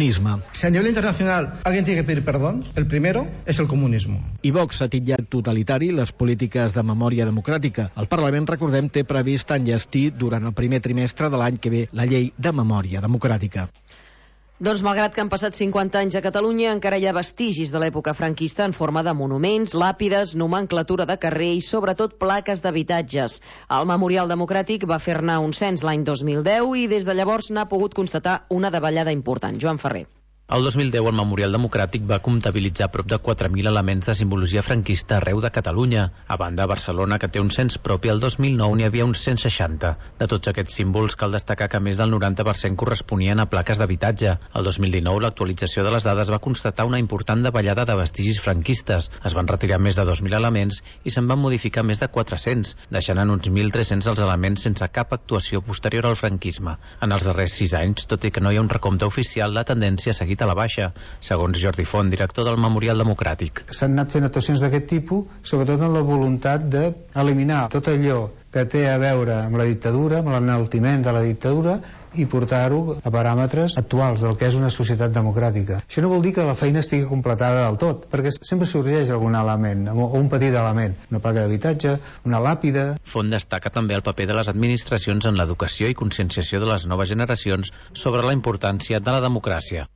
comunisme. Si a nivel internacional alguien tiene que pedir perdón, el primero es el comunismo. I Vox ha titllat totalitari les polítiques de memòria democràtica. El Parlament, recordem, té previst enllestir durant el primer trimestre de l'any que ve la llei de memòria democràtica. Doncs malgrat que han passat 50 anys a Catalunya, encara hi ha vestigis de l'època franquista en forma de monuments, làpides, nomenclatura de carrer i sobretot plaques d'habitatges. El Memorial Democràtic va fer-ne un cens l'any 2010 i des de llavors n'ha pogut constatar una davallada important. Joan Ferrer. El 2010 el Memorial Democràtic va comptabilitzar prop de 4.000 elements de simbologia franquista arreu de Catalunya. A banda, a Barcelona, que té un cens propi, el 2009 n'hi havia uns 160. De tots aquests símbols, cal destacar que més del 90% corresponien a plaques d'habitatge. El 2019, l'actualització de les dades va constatar una important davallada de vestigis franquistes. Es van retirar més de 2.000 elements i se'n van modificar més de 400, deixant en uns 1.300 els elements sense cap actuació posterior al franquisme. En els darrers 6 anys, tot i que no hi ha un recompte oficial, la tendència ha seguit a la baixa, segons Jordi Font, director del Memorial Democràtic. S'han anat fent actuacions d'aquest tipus, sobretot amb la voluntat d'eliminar tot allò que té a veure amb la dictadura, amb l'enaltiment de la dictadura, i portar-ho a paràmetres actuals del que és una societat democràtica. Això no vol dir que la feina estigui completada del tot, perquè sempre sorgeix algun element, o un petit element, una placa d'habitatge, una làpida. Font destaca també el paper de les administracions en l'educació i conscienciació de les noves generacions sobre la importància de la democràcia.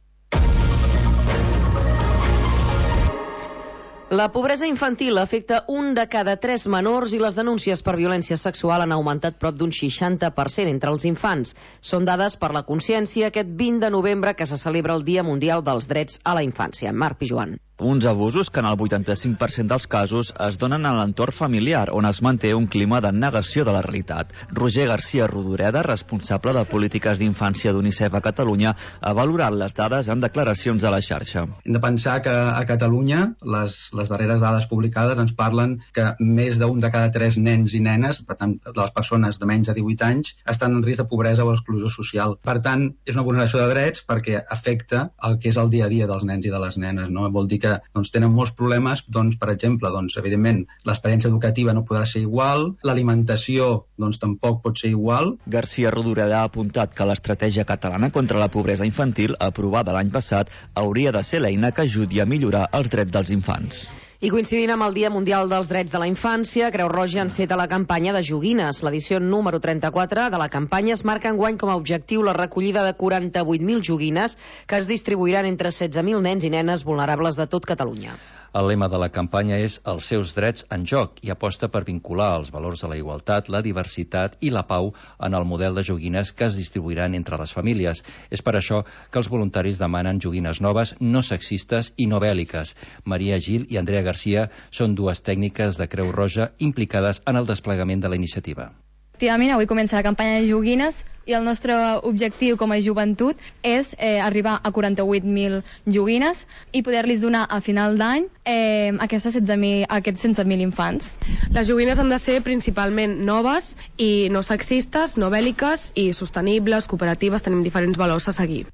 La pobresa infantil afecta 1 de cada 3 menors i les denúncies per violència sexual han augmentat prop d'un 60% entre els infants. Són dades per la consciència aquest 20 de novembre que se celebra el Dia Mundial dels Drets a la Infància. Marc Pijuan. Uns abusos que en el 85% dels casos es donen en l'entorn familiar, on es manté un clima de negació de la realitat. Roger García Rodoreda, responsable de polítiques d'infància d'UNICEF a Catalunya, ha valorat les dades en declaracions a la xarxa. Hem de pensar que a Catalunya les darreres dades publicades ens parlen que més d'un de cada 3 nens i nenes, per tant, les persones de menys de 18 anys, estan en risc de pobresa o exclusió social. Per tant, és una vulneració de drets perquè afecta el que és el dia a dia dels nens i de les nenes, no? Vol dir que tenen molts problemes, per exemple, evidentment, l'experiència educativa no podrà ser igual, l'alimentació tampoc pot ser igual. García Rodoreda ha apuntat que l'estratègia catalana contra la pobresa infantil, aprovada l'any passat, hauria de ser l'eina que ajudi a millorar els drets dels infants. I coincidint amb el Dia Mundial dels Drets de la Infància, Creu Roja enceta la campanya de joguines. L'edició número 34 de la campanya es marca enguany com a objectiu la recollida de 48.000 joguines que es distribuiran entre 16.000 nens i nenes vulnerables de tot Catalunya. El lema de la campanya és els seus drets en joc i aposta per vincular els valors de la igualtat, la diversitat i la pau en el model de joguines que es distribuiran entre les famílies. És per això que els voluntaris demanen joguines noves, no sexistes i no bèl·liques. Maria Gil i Andrea Garcia són dues tècniques de Creu Roja implicades en el desplegament de la iniciativa. Efectivament, avui comença la campanya de joguines i el nostre objectiu com a joventut és arribar a 48.000 joguines i poder-los donar a final d'any a aquests 16.000 infants. Les joguines han de ser principalment noves i no sexistes, no bèl·liques i sostenibles, cooperatives, tenim diferents valors a seguir.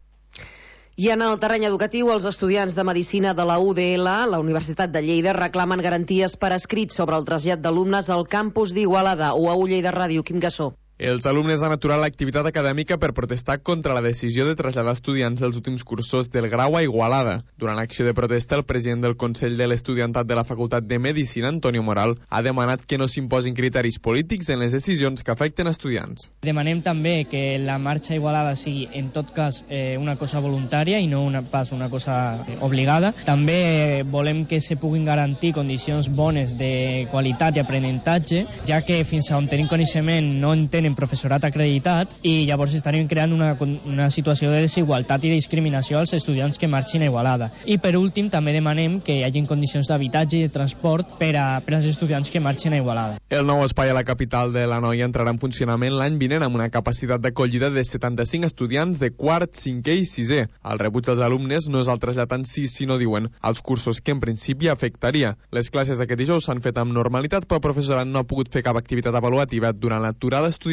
I en el terreny educatiu, els estudiants de Medicina de la UDL, la Universitat de Lleida, reclamen garanties per escrit sobre el trasllat d'alumnes al campus d'Igualada. O a Lleida Ràdio, Quim Gassó. Els alumnes han aturat l'activitat acadèmica per protestar contra la decisió de traslladar estudiants dels últims cursos del grau a Igualada. Durant l'acció de protesta, el president del Consell de l'Estudiantat de la Facultat de Medicina, Antonio Moral, ha demanat que no s'imposin criteris polítics en les decisions que afecten estudiants. Demanem també que la marxa a Igualada sigui, en tot cas, una cosa voluntària i no pas una cosa obligada. També volem que se puguin garantir condicions bones de qualitat i aprenentatge, ja que fins on tenim coneixement no en tenen professorat acreditat i llavors estaríem creant una situació de desigualtat i discriminació als estudiants que marxin a Igualada. I per últim també demanem que hi hagi condicions d'habitatge i de transport per als estudiants que marxin a Igualada. El nou espai a la capital de l'Anoia entrarà en funcionament l'any vinent amb una capacitat d'acollida de 75 estudiants de quart, cinquè i sisè. El rebuig dels alumnes no és el trasllat en si, sinó, diuen, als cursos que en principi afectaria. Les classes aquest dijous s'han fet amb normalitat, però el professorat no ha pogut fer cap activitat avaluativa durant l'aturada estudiantil.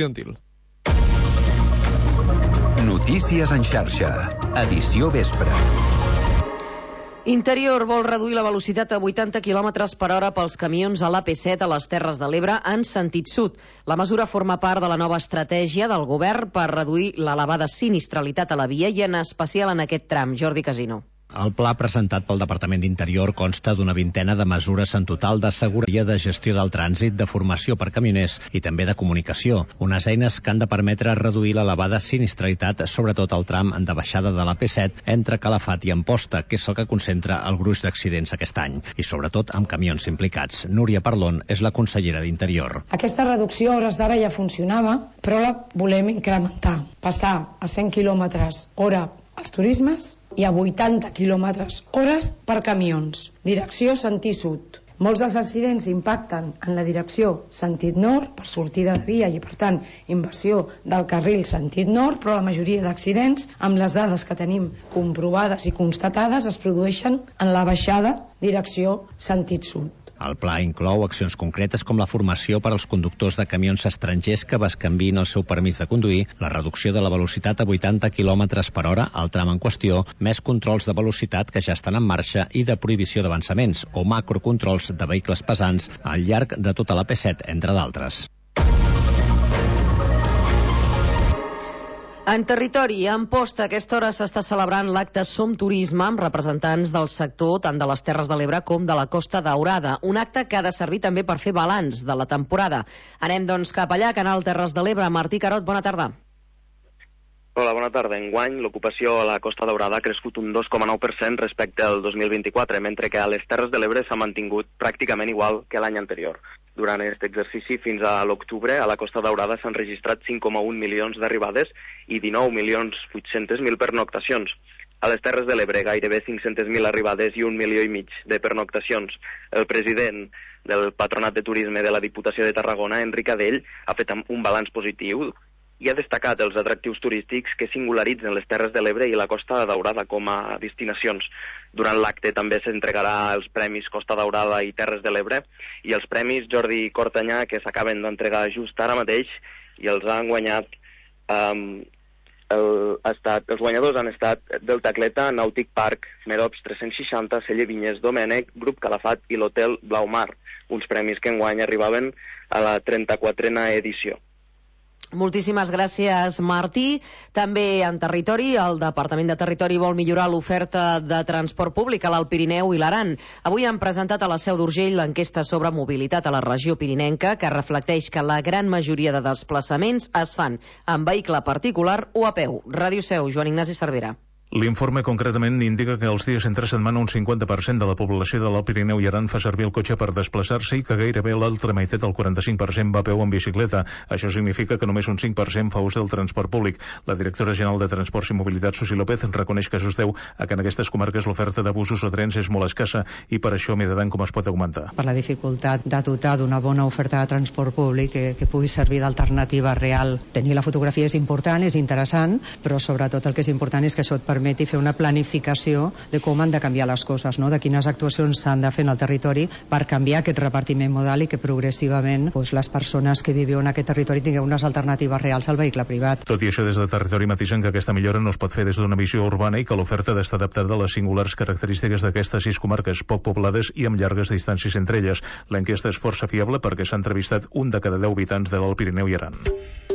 Notícies en xarxa, edició vespre. Interior vol reduir la velocitat a 80 km per hora pels camions a l'AP7 a les Terres de l'Ebre en sentit sud. La mesura forma part de la nova estratègia del govern per reduir l'elevada sinistralitat a la via i en especial en aquest tram. Jordi Casino. El pla presentat pel Departament d'Interior consta d'una vintena de mesures en total de seguretat, de gestió del trànsit, de formació per camioners i també de comunicació. Unes eines que han de permetre reduir l'elevada sinistralitat, sobretot al tram de baixada de l'AP7 entre Calafat i Amposta, que és el que concentra el gruix d'accidents aquest any, i sobretot amb camions implicats. Núria Parlon és la consellera d'Interior. Aquesta reducció a hores d'ara ja funcionava, però la volem incrementar. Passar a 100 km hora als turismes i a 80 km hores per camions. Direcció sentit sud. Molts dels accidents impacten en la direcció sentit nord, per sortida de via i, per tant, inversió del carril sentit nord, però la majoria d'accidents, amb les dades que tenim comprovades i constatades, es produeixen en la baixada direcció sentit sud. El pla inclou accions concretes com la formació per als conductors de camions estrangers que bescanviïn el seu permís de conduir, la reducció de la velocitat a 80 km per hora al tram en qüestió, més controls de velocitat que ja estan en marxa i de prohibició d'avançaments o macrocontrols de vehicles pesants al llarg de tota la P7, entre d'altres. En territori, a Amposta, a aquesta hora s'està celebrant l'acte Som Turisme amb representants del sector tant de les Terres de l'Ebre com de la Costa Daurada. Un acte que ha de servir també per fer balanç de la temporada. Anem, doncs, cap allà, Canal Terres de l'Ebre. Martí Carot, bona tarda. Hola, bona tarda. Enguany, l'ocupació a la Costa Daurada ha crescut un 2,9% respecte al 2024, mentre que a les Terres de l'Ebre s'ha mantingut pràcticament igual que l'any anterior. Durant aquest exercici, fins a l'octubre, a la Costa Daurada s'han registrat 5,1 milions d'arribades i 19.800.000 pernoctacions. A les Terres de l'Ebre, gairebé 500.000 arribades i 1,5 milions de pernoctacions. El president del Patronat de Turisme de la Diputació de Tarragona, Enric Adell, ha fet un balanç positiu i ha destacat els atractius turístics que singularitzen les Terres de l'Ebre i la Costa Daurada com a destinacions. Durant l'acte també s'entregarà els Premis Costa Daurada i Terres de l'Ebre i els Premis Jordi Cortanyà, que s'acaben d'entregar just ara mateix, i els han guanyat els guanyadors han estat Delta Atleta, Nàutic Park, Merops 360, Celler Vinyes, Domènec, Grup Calafat i l'Hotel Blaumar, uns premis que enguany arribaven a la 34a edició. Moltíssimes gràcies, Martí. També en territori, el Departament de Territori vol millorar l'oferta de transport públic a l'Alt Pirineu i l'Aran. Avui han presentat a la Seu d'Urgell l'enquesta sobre mobilitat a la regió pirinenca, que reflecteix que la gran majoria de desplaçaments es fan en vehicle particular o a peu. Ràdio Seu, Joan Ignasi Cervera. L'informe concretament indica que els dies entre setmana un 50% de la població de l'Alt Pirineu i Aran fa servir el cotxe per desplaçar-se i que gairebé l'altra meitat, el 45%, va a peu en bicicleta. Això significa que només un 5% fa ús del transport públic. La directora general de Transports i Mobilitat, Susi López, reconeix que això es deu a que en aquestes comarques l'oferta de busos o trens és molt escassa i per això miraran com es pot augmentar. Per la dificultat de dotar d'una bona oferta de transport públic que pugui servir d'alternativa real. Tenir la fotografia és important, és interessant, però sobretot el que és important és que això et permeti fer una planificació de com han de canviar les coses, no? De quines actuacions s'han de fer en el territori per canviar aquest repartiment modal i que progressivament les persones que viviu en aquest territori tingueu unes alternatives reals al vehicle privat. Tot i això, des de territori matisen que aquesta millora no es pot fer des d'una visió urbana i que l'oferta ha d'estar adaptada a les singulars característiques d'aquestes 6 comarques poc poblades i amb llargues distàncies entre elles. L'enquesta és força fiable perquè s'ha entrevistat un de cada 10 habitants de l'Alt Pirineu i Aran.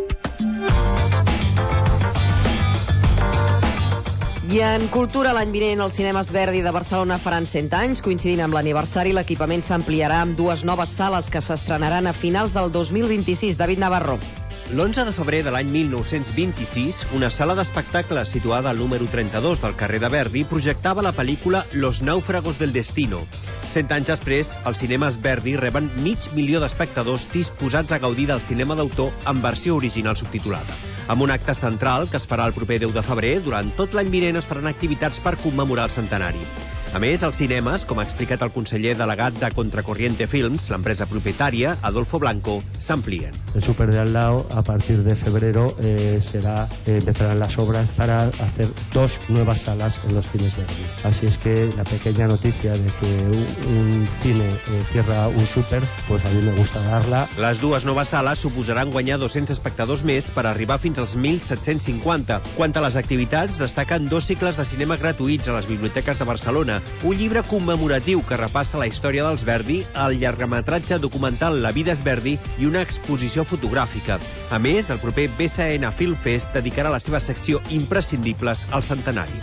I en cultura, l'any vinent, els cinemes Verdi de Barcelona faran 100 anys. Coincidint amb l'aniversari, l'equipament s'ampliarà amb 2 noves sales que s'estrenaran a finals del 2026. David Navarro. L'11 de febrer de l'any 1926, una sala d'espectacles situada al número 32 del carrer de Verdi projectava la pel·lícula Los náufragos del destino. 100 anys després, els cinemes Verdi reben 500.000 d'espectadors disposats a gaudir del cinema d'autor en versió original subtitulada. Amb un acte central que es farà el proper 10 de febrer, durant tot l'any vinent es faran activitats per commemorar el centenari. A més, els cinemes, com ha explicat el conseller delegat de Contracorriente Films, l'empresa propietària, Adolfo Blanco, s'amplien. El súper de al lado, a partir de febrero, empezarán las obras para hacer 2 nuevas salas en los cines Verdi. Así es que la pequeña noticia de que un cine cierra un súper, pues a mí me gusta darla. Les 2 noves sales suposaran guanyar 200 espectadors més per arribar fins als 1.750. Quant a les activitats, destaquen 2 cicles de cinema gratuïts a les biblioteques de Barcelona un llibre commemoratiu que repassa la història dels Verdi, el llargmetratge documental La vida és Verdi i una exposició fotogràfica. A més, el proper BCN Film Fest dedicarà la seva secció Imprescindibles al centenari.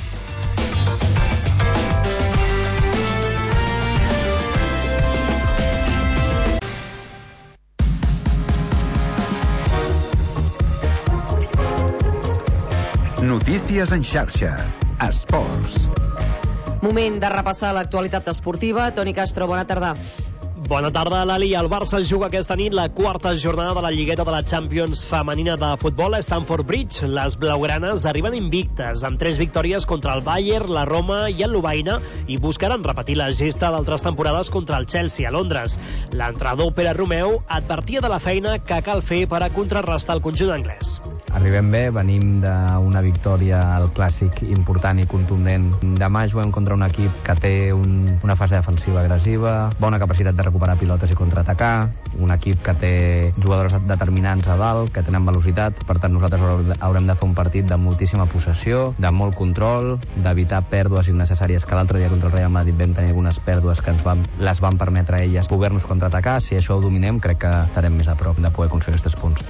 Notícies en xarxa. Esports. Moment de repassar l'actualitat esportiva. Toni Castro, bona tarda. Bona tarda, Lali. El Barça juga aquesta nit la quarta jornada de la Lligueta de la Champions femenina de futbol a Stamford Bridge. Les blaugranes arriben invictes, amb 3 victòries contra el Bayern, la Roma i el Lovaina, i buscaran repetir la gesta d'altres temporades contra el Chelsea a Londres. L'entrenador Pere Romeu advertia de la feina que cal fer per a contrarrestar el conjunt anglès. Arribem bé, venim d'una victòria al Clàssic important i contundent. Demà juguem contra un equip que té una fase defensiva agressiva, bona capacitat de recuperar pilotes i contraatacar, un equip que té jugadors determinants a dalt, que tenen velocitat. Per tant, nosaltres haurem de fer un partit de moltíssima possessió, de molt control, d'evitar pèrdues innecessàries, que l'altre dia contra el Real Madrid vam tenir algunes pèrdues que les van permetre a elles poder-nos contraatacar. Si això ho dominem, crec que estarem més a prop de poder aconseguir aquests punts.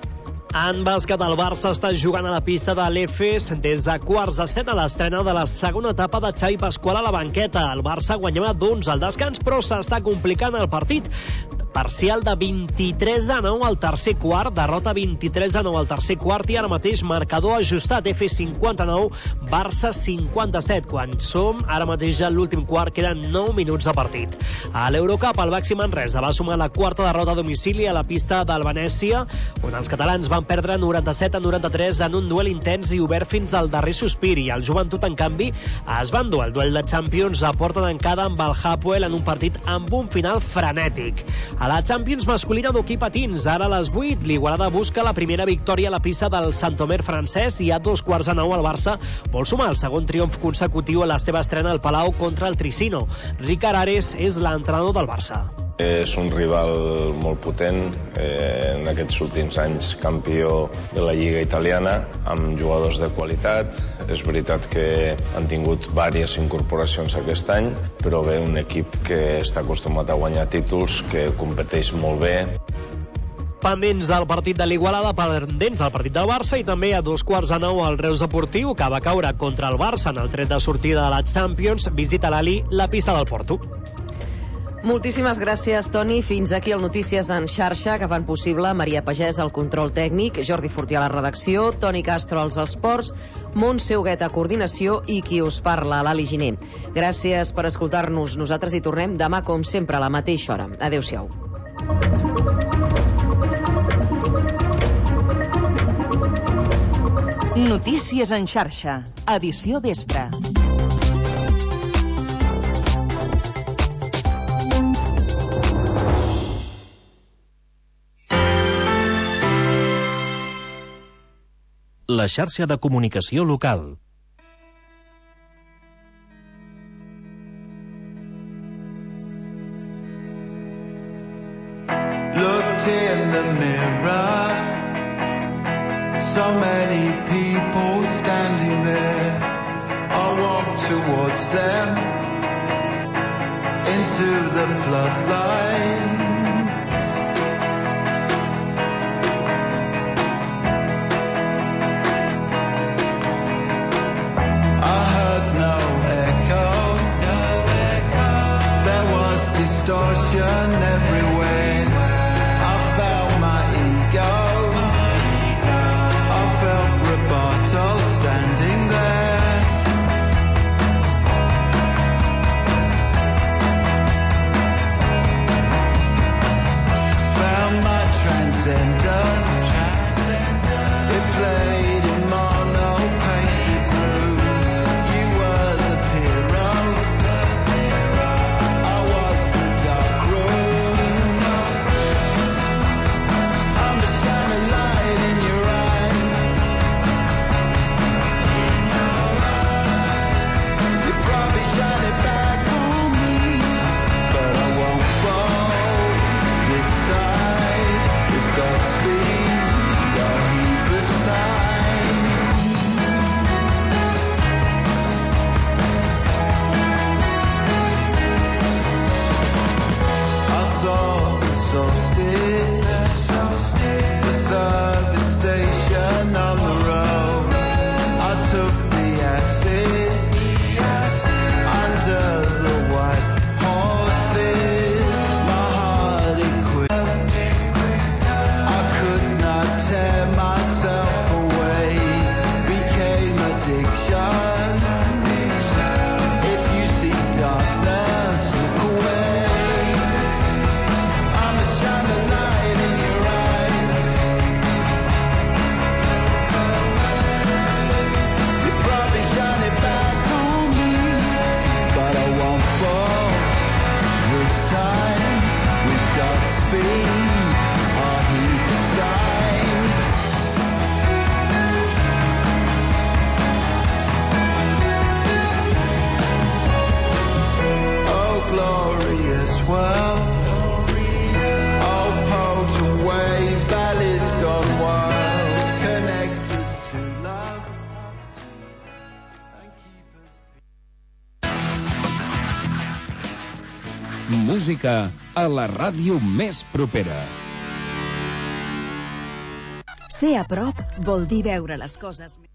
En bàsquet, el Barça està jugant a la pista de l'EFES des de quarts de 7 a l'estrena de la segona etapa de Xavi Pasqual a la banqueta. El Barça guanyava d'11 al descans, però s'està complicant el partit. Parcial de 23-9 al tercer quart, derrota 23-9 al tercer quart, i ara mateix marcador ajustat, EFES 59, Barça 57, quan som ara mateix a l'últim quart, queden 9 minuts de partit. A l'Eurocup, el Baxi Manresa va sumar la quarta derrota a domicili a la pista del Venècia, on els catalans van perdre 97-93 en un duel intens i obert fins al darrer sospir, i el Joventut, en canvi, es va endur el duel de Champions a porta tancada amb el Hapoel en un partit amb un final frenètic. A la Champions masculina d'hoquei patins, ara a les 8, l'Igualada busca la primera victòria a la pista del Santomer francès, i a 2:15 el Barça vol sumar el segon triomf consecutiu a la seva estrena al Palau contra el Tricino. Ricard Ares és l'entrenador del Barça. És un rival molt potent, en aquests últims anys campió de la Lliga italiana, amb jugadors de qualitat. És veritat que han tingut diverses incorporacions aquest any, però bé, un equip que està acostumat a guanyar títols, que competeix molt bé. Pendents del partit de l'Igualada, pendents del partit del Barça, i també a 2:15 el Reus Deportiu, que va caure contra el Barça en el tret de sortida de la Champions, visita l'Ali la pista del Porto. Moltíssimes gràcies, Toni. Fins aquí el Notícies en xarxa, que fan possible Maria Pagès al control tècnic, Jordi Fortià a la redacció, Toni Castro als esports, Montse Huguet a coordinació i qui us parla, l'Ali Giner. Gràcies per escoltar-nos. Nosaltres hi tornem demà, com sempre, a la mateixa hora. Adéu-siau. Notícies en xarxa, edició vespre. La xarxa de comunicació local. Looked in the mirror, so many people standing there. I walked towards them, into the floodlights. Distortion everywhere. I felt my ego. I felt Roberto standing there. Found my transcendence. It played in mono painted blue. You were the hero. música a la ràdio més propera. Ser a prop vol dir veure les coses...